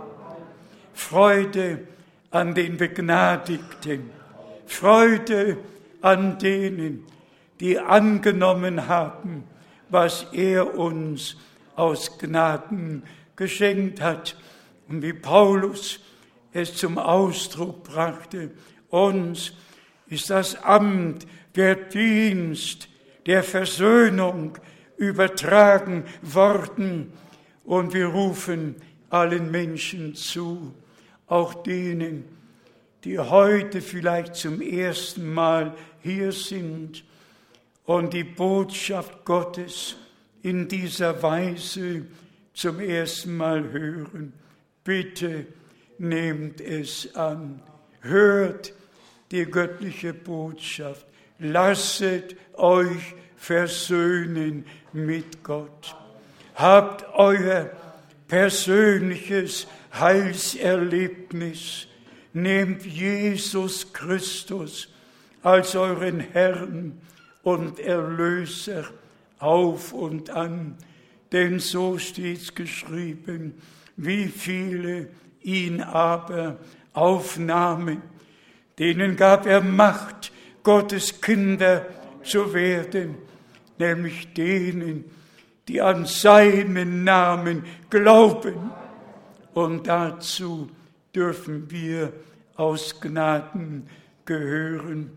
Freude an den Begnadigten, Freude an denen, die angenommen haben, was er uns aus Gnaden geschenkt hat. Und wie Paulus es zum Ausdruck brachte, uns ist das Amt, der Dienst der Versöhnung übertragen worden. Und wir rufen allen Menschen zu, auch denen, die heute vielleicht zum ersten Mal hier sind und die Botschaft Gottes in dieser Weise zum ersten Mal hören. Bitte nehmt es an, hört die göttliche Botschaft, lasset euch versöhnen mit Gott. Habt euer persönliches Heilserlebnis, nehmt Jesus Christus als euren Herrn und Erlöser auf und an, denn so steht's geschrieben, wie viele ihn aber aufnahmen, denen gab er Macht, Gottes Kinder zu werden, nämlich denen, die an seinen Namen glauben. Und dazu dürfen wir aus Gnaden gehören.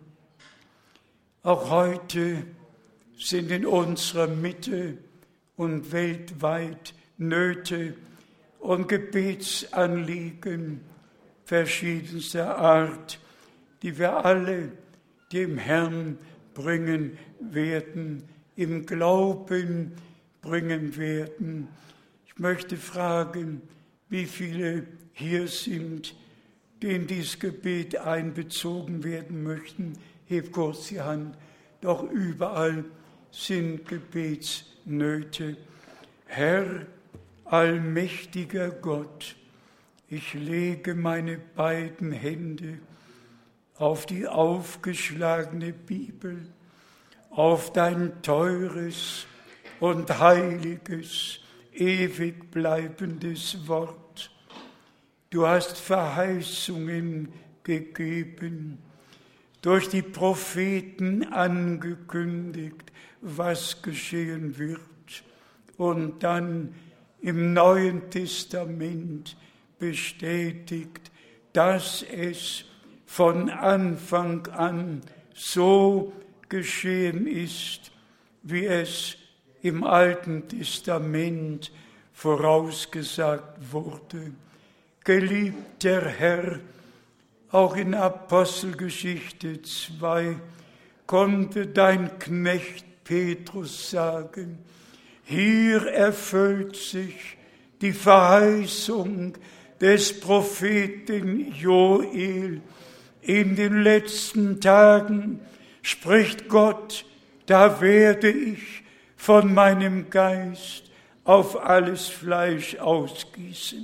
Auch heute sind in unserer Mitte und weltweit Nöte und Gebetsanliegen verschiedenster Art, die wir alle dem Herrn bringen werden, im Glauben bringen werden. Ich möchte fragen, wie viele hier sind, die in dieses Gebet einbezogen werden möchten. Hebt kurz die Hand. Doch überall sind Gebetsnöte. Herr, allmächtiger Gott, ich lege meine beiden Hände auf die aufgeschlagene Bibel, auf dein teures und heiliges, ewig bleibendes Wort. Du hast Verheißungen gegeben, durch die Propheten angekündigt, was geschehen wird. Und dann im Neuen Testament bestätigt, dass es von Anfang an so geschehen ist, wie es im Alten Testament vorausgesagt wurde. Geliebter Herr, auch in Apostelgeschichte zwei konnte dein Knecht Petrus sagen, hier erfüllt sich die Verheißung des Propheten Joel. In den letzten Tagen spricht Gott, da werde ich von meinem Geist auf alles Fleisch ausgießen.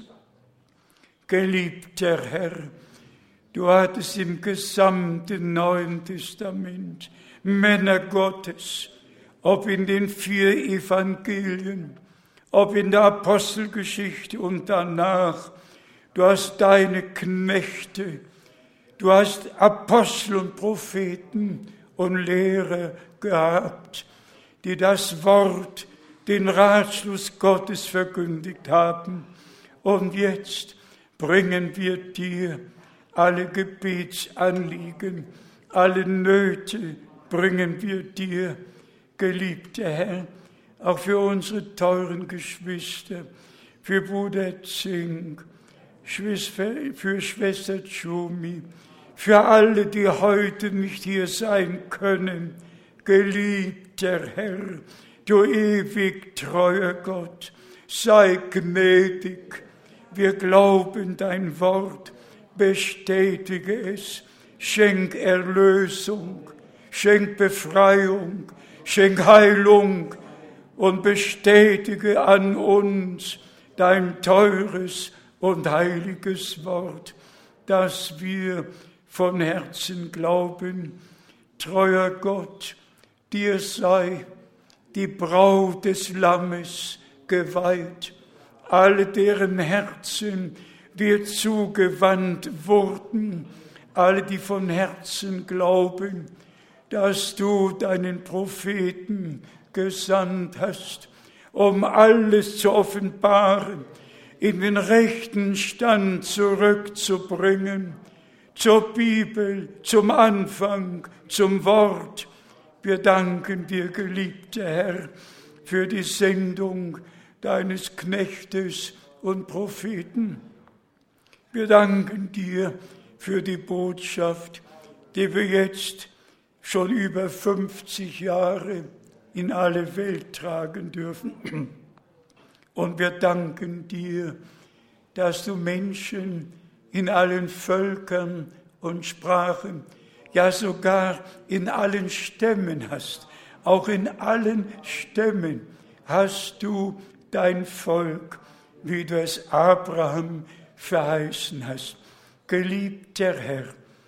Geliebter Herr, du hattest im gesamten Neuen Testament Männer Gottes, ob in den vier Evangelien, ob in der Apostelgeschichte und danach. Du hast deine Knechte, du hast Apostel und Propheten und Lehrer gehabt, die das Wort, den Ratschluss Gottes verkündigt haben. Und jetzt bringen wir dir alle Gebetsanliegen, alle Nöte bringen wir dir, geliebter Herr, auch für unsere teuren Geschwister, für Bruder Zink, für Schwester Tschumi, für alle, die heute nicht hier sein können. Geliebter Herr, du ewig treuer Gott, sei gnädig. Wir glauben dein Wort, bestätige es, schenk Erlösung, schenk Befreiung, schenk Heilung und bestätige an uns dein teures und heiliges Wort, dass wir von Herzen glauben. Treuer Gott, dir sei die Braut des Lammes geweiht, alle deren Herzen dir zugewandt wurden, alle, die von Herzen glauben, dass du deinen Propheten gesandt hast, um alles zu offenbaren, in den rechten Stand zurückzubringen, zur Bibel, zum Anfang, zum Wort. Wir danken dir, geliebter Herr, für die Sendung deines Knechtes und Propheten. Wir danken dir für die Botschaft, die wir jetzt schon über fünfzig Jahre in alle Welt tragen dürfen. Und wir danken dir, dass du Menschen in allen Völkern und Sprachen, ja sogar in allen Stämmen hast. Auch in allen Stämmen hast du dein Volk, wie du es Abraham verheißen hast. Geliebter Herr,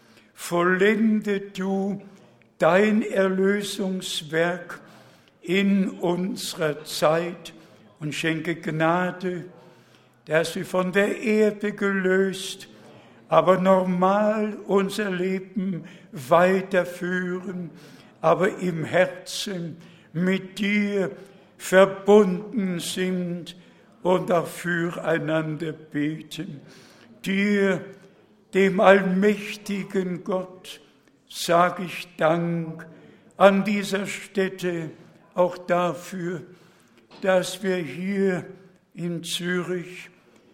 vollende du dein Erlösungswerk in unserer Zeit und schenke Gnade, dass wir von der Erde gelöst, aber normal unser Leben weiterführen, aber im Herzen mit dir verbunden sind und auch füreinander beten. Dir, dem allmächtigen Gott, sage ich Dank an dieser Stätte auch dafür, dass wir hier in Zürich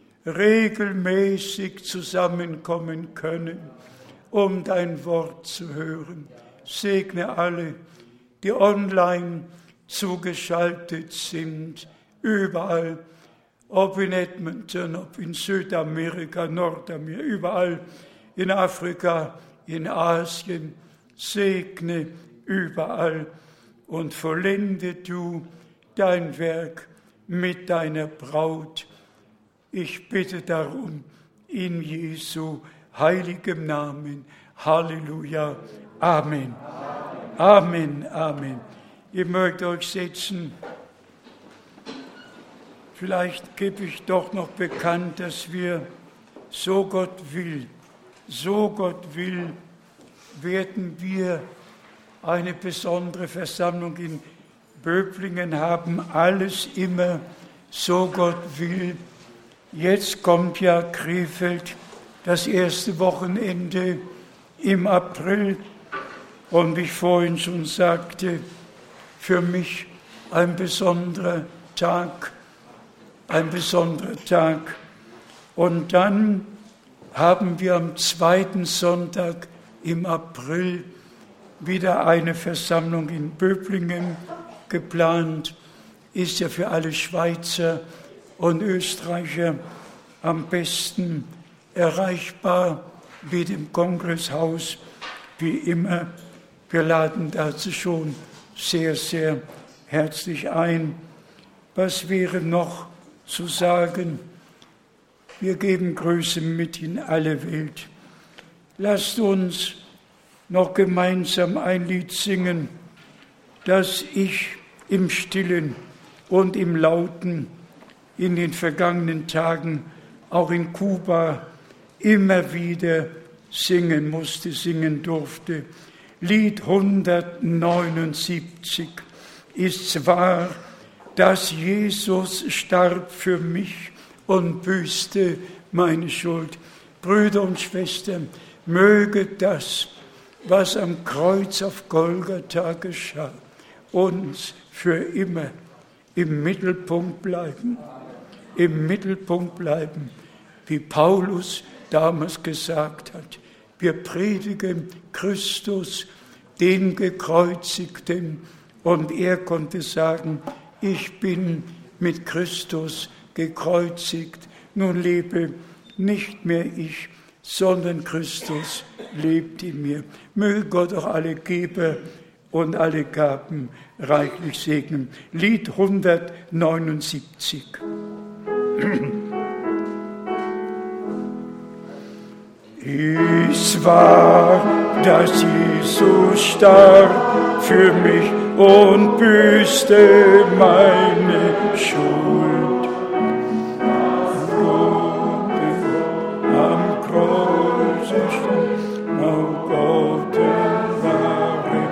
regelmäßig zusammenkommen können, um dein Wort zu hören. Segne alle, die online zugeschaltet sind, überall, ob in Edmonton, ob in Südamerika, Nordamerika, überall in Afrika, in Asien, segne überall und vollende du dein Werk mit deiner Braut. Ich bitte darum in Jesu heiligem Namen. Halleluja. Amen. Amen. Amen. Ihr mögt euch setzen. Vielleicht gebe ich doch noch bekannt, dass wir, so Gott will, so Gott will, werden wir eine besondere Versammlung in Böblingen haben. Alles immer, so Gott will. Jetzt kommt ja Krefeld, das erste Wochenende im April. Und wie ich vorhin schon sagte, für mich ein besonderer Tag, ein besonderer Tag. Und dann haben wir am zweiten Sonntag im April wieder eine Versammlung in Böblingen geplant. Ist ja für alle Schweizer und Österreicher am besten erreichbar, wie dem Kongresshaus, wie immer. Wir laden dazu schon sehr, sehr herzlich ein. Was wäre noch zu sagen? Wir geben Grüße mit in alle Welt. Lasst uns noch gemeinsam ein Lied singen, das ich im Stillen und im Lauten in den vergangenen Tagen auch in Kuba immer wieder singen musste, singen durfte. Lied hundertneunundsiebzig ist wahr, dass Jesus starb für mich und büßte meine Schuld. Brüder und Schwestern, möge das, was am Kreuz auf Golgatha geschah, uns für immer im Mittelpunkt bleiben. Im Mittelpunkt bleiben, wie Paulus damals gesagt hat. Wir predigen Christus, den Gekreuzigten, und er konnte sagen, ich bin mit Christus gekreuzigt, nun lebe nicht mehr ich, sondern Christus lebt in mir. Möge Gott auch alle Geber und alle Gaben reichlich segnen. Lied hundertneunundsiebzig. Es war, dass Jesus starb für mich und büßte meine Schuld. Am Kreuze stand, oh Gott, wahre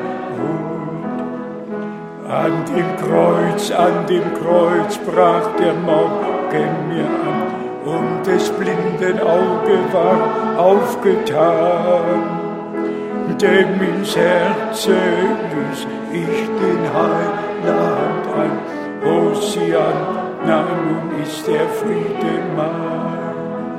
Huld. An dem Kreuz, an dem Kreuz brach der Morgen mir an, und des blinden Auge war aufgetan. Dem ins Herze ließ ich den Heiland ein. Hosianna, nun ist der Friede mein.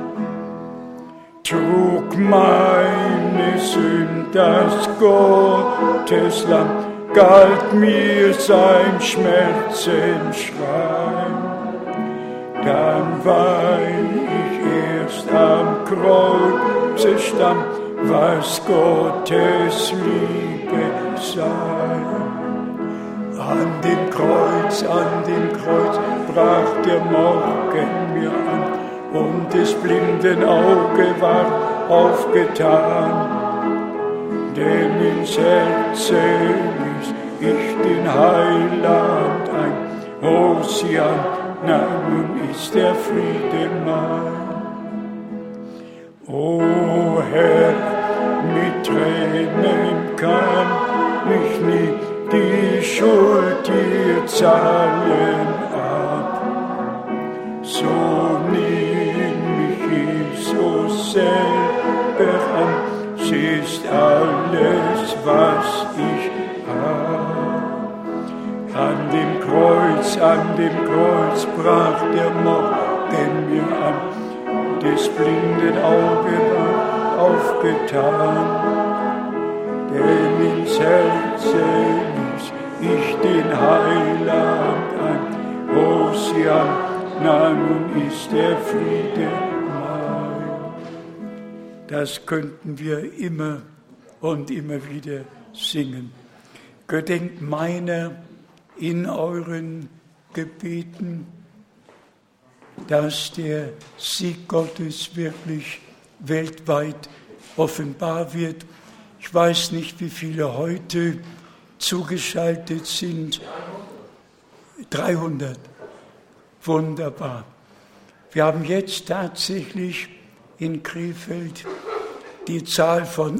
Trug meine Sünd das Gotteslamm, galt mir sein Schmerzenschrei. Dann, weil ich erst am Kreuze stand, was Gottes Liebe sei. An dem Kreuz, an dem Kreuz brach der Morgen mir an, und des blinden Auge war aufgetan. Dem ins Herze ließ ich den Heiland ein. Hosianna, nun ist der Friede mein. O Herr, mit Tränen kann ich nie die Schuld dir zahlen ab. So nimm mich Jesus selber an, sie ist alles, was ich hab. An dem Kreuz, an dem Kreuz brach der Morgen mir an, des blinden Auge war aufgetan. Denn ins Herze ließ ich den Heiland ein. Hosianna, nun ist der Friede mein. Das könnten wir immer und immer wieder singen. Gedenkt meiner in euren Gebeten, dass der Sieg Gottes wirklich weltweit offenbar wird. Ich weiß nicht, wie viele heute zugeschaltet sind. dreihundert. Wunderbar. Wir haben jetzt tatsächlich in Krefeld die Zahl von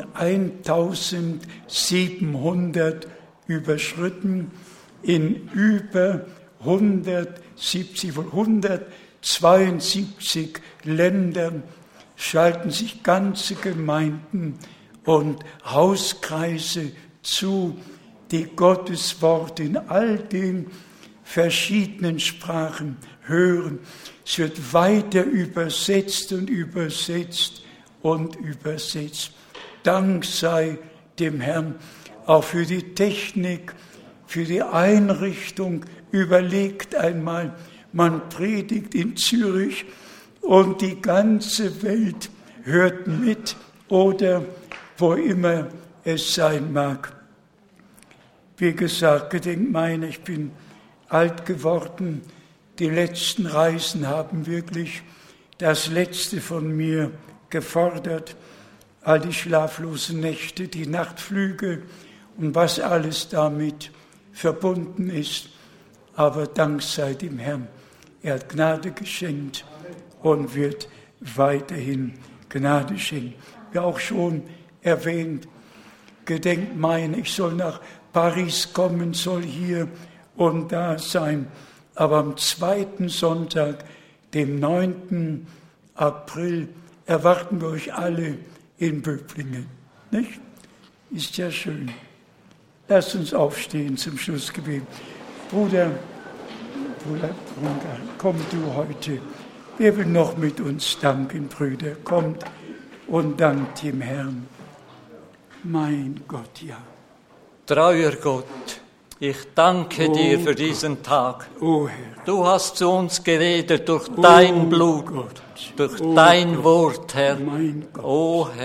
eintausendsiebenhundert überschritten. In über hundertsiebzig, hundertzweiundsiebzig Ländern schalten sich ganze Gemeinden und Hauskreise zu, die Gottes Wort in all den verschiedenen Sprachen hören. Es wird weiter übersetzt und übersetzt und übersetzt. Dank sei dem Herrn auch für die Technik, für die Einrichtung. Überlegt einmal, man predigt in Zürich und die ganze Welt hört mit oder wo immer es sein mag. Wie gesagt, gedenkt meiner, ich bin alt geworden. Die letzten Reisen haben wirklich das Letzte von mir gefordert. All die schlaflosen Nächte, die Nachtflüge und was alles damit verbunden ist. Aber Dank sei dem Herrn. Er hat Gnade geschenkt und wird weiterhin Gnade schenken. Wie auch schon erwähnt, gedenkt meiner, ich soll nach Paris kommen, soll hier und da sein. Aber am zweiten Sonntag, dem neunten April, erwarten wir euch alle in Böblingen. Nicht? Ist ja schön. Lasst uns aufstehen zum Schlussgebet. Bruder, Bruder Brunker, komm du heute. Wer will noch mit uns danken, Brüder? Kommt und dankt dem Herrn. Mein Gott, ja. Treuer Gott, ich danke Oh dir für Gott. diesen Tag. O Herr. Du hast zu uns geredet durch dein Oh Blut, Gott. durch Oh dein Gott. Wort, Herr. Mein Gott. O Herr,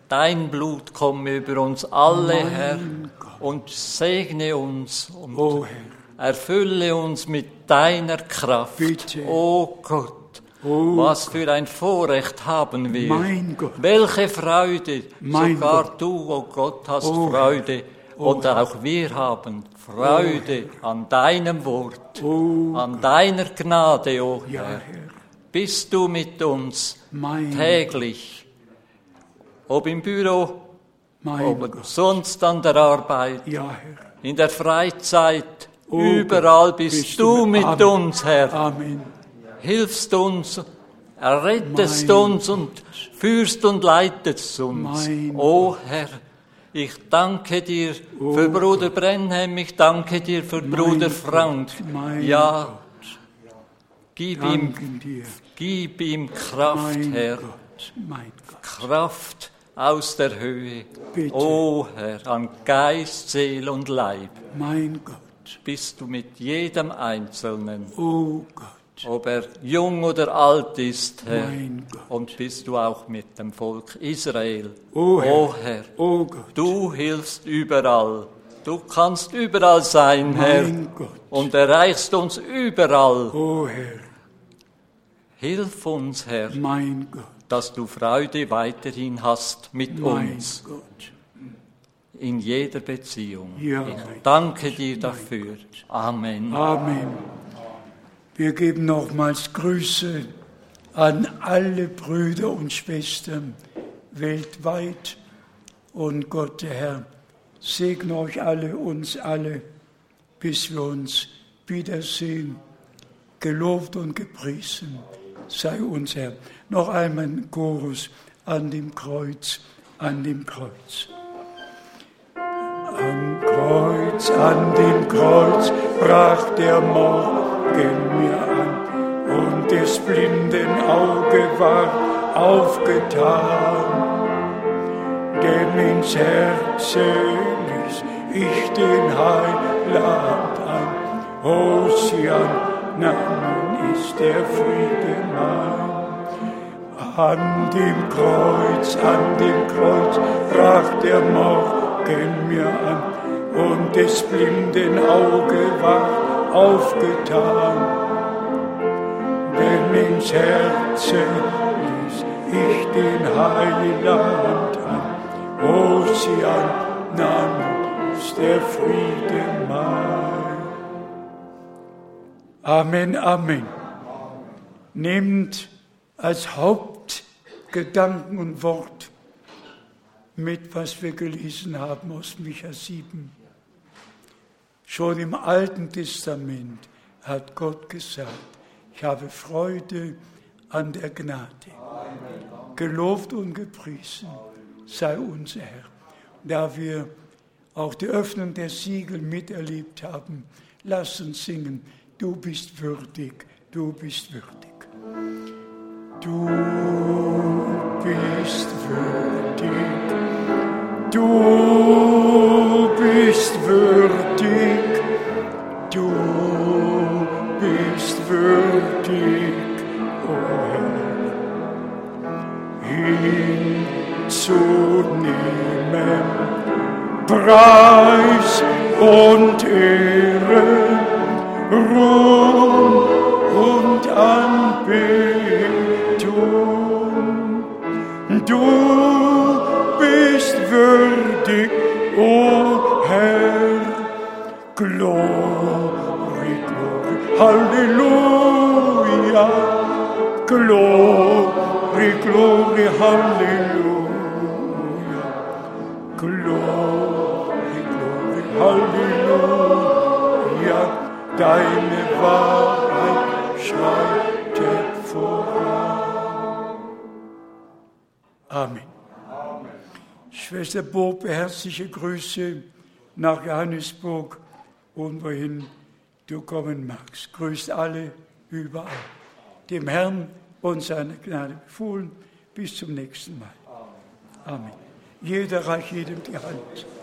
dein Blut komme über uns alle, Mein Herr, Gott. und segne uns und Oh Herr, erfülle uns mit deiner Kraft. Bitte. Oh Gott, Oh was für ein Vorrecht haben wir. Mein Gott. Welche Freude. Mein Sogar Gott. du, oh Gott, hast Oh Freude. Oh Und auch wir haben Freude an deinem Wort, Oh an deiner Gnade, o ja, Herr. Herr, Bist du mit uns mein, täglich, ob im Büro, mein ob Gott. sonst an der Arbeit, Ja, Herr. in der Freizeit, Oh überall Gott, bist, bist du du- mit Amen. uns, Herr. Amen. Hilfst uns, errettest Mein uns und führst und leitest uns. Mein O Herr, ich danke dir Oh für Bruder Brenhem, ich danke dir für Mein Bruder Gott, Frank. mein Ja, Gott. gib ihm, Danken dir. gib ihm Kraft, Mein Herr. Gott, mein Gott. Kraft aus der Höhe. Bitte. O Herr, an Geist, Seel und Leib Mein Gott. bist du mit jedem Einzelnen, Oh Gott. ob er jung oder alt ist, Herr. Mein Gott. Und bist du auch mit dem Volk Israel. Oh Herr. O Herr, Oh Gott. du hilfst überall. Du kannst überall sein, Herr, Mein Gott. und erreichst uns überall. Oh Herr. Hilf uns, Herr, Mein Gott. dass du Freude weiterhin hast mit Mein uns Gott. in jeder Beziehung. Ja. Ich danke dir dafür. Amen. Amen. Wir geben nochmals Grüße an alle Brüder und Schwestern weltweit. Und Gott, der Herr, segne euch alle, uns alle, bis wir uns wiedersehen. Gelobt und gepriesen sei uns, Herr. Noch einmal ein Chorus an dem Kreuz, an dem Kreuz. Am Kreuz, an dem Kreuz brach der Morgen mir an und des blinden Auge war aufgetan. Denn ins Herz ließ ich den Heiland an. Hosianna, nun ist der Friede mein. An dem Kreuz, an dem Kreuz brach der Morgen mir an und des blinden Auge war aufgetan. Denn ins Herz ließ ich den Heiland an. Hosianna, nun ist der Friede mein. Amen, Amen. Nehmt als Hauptgedanken und Wort mit, was wir gelesen haben aus Micha sieben. Schon im Alten Testament hat Gott gesagt, ich habe Freude an der Gnade. Gelobt und gepriesen sei unser Herr. Da wir auch die Öffnung der Siegel miterlebt haben, lasst uns singen, du bist würdig, du bist würdig. Du bist würdig, du bist würdig, du bist würdig, o Herr, hinzunehmen, Preis und Ehre, Ruhm und Anbetung. Du bist würdig, o Herr, Glory, Glory, Halleluja, Glory, Glory, Halleluja, Glory, Glory, Halleluja, deine Wahrheit schreitet voran. Amen. Amen. Schwester Bobe, herzliche Grüße nach Johannesburg und wohin du kommen magst. Grüßt alle überall. Dem Herrn und seiner Gnade befohlen. Bis zum nächsten Mal. Amen. Jeder reicht jedem die Hand.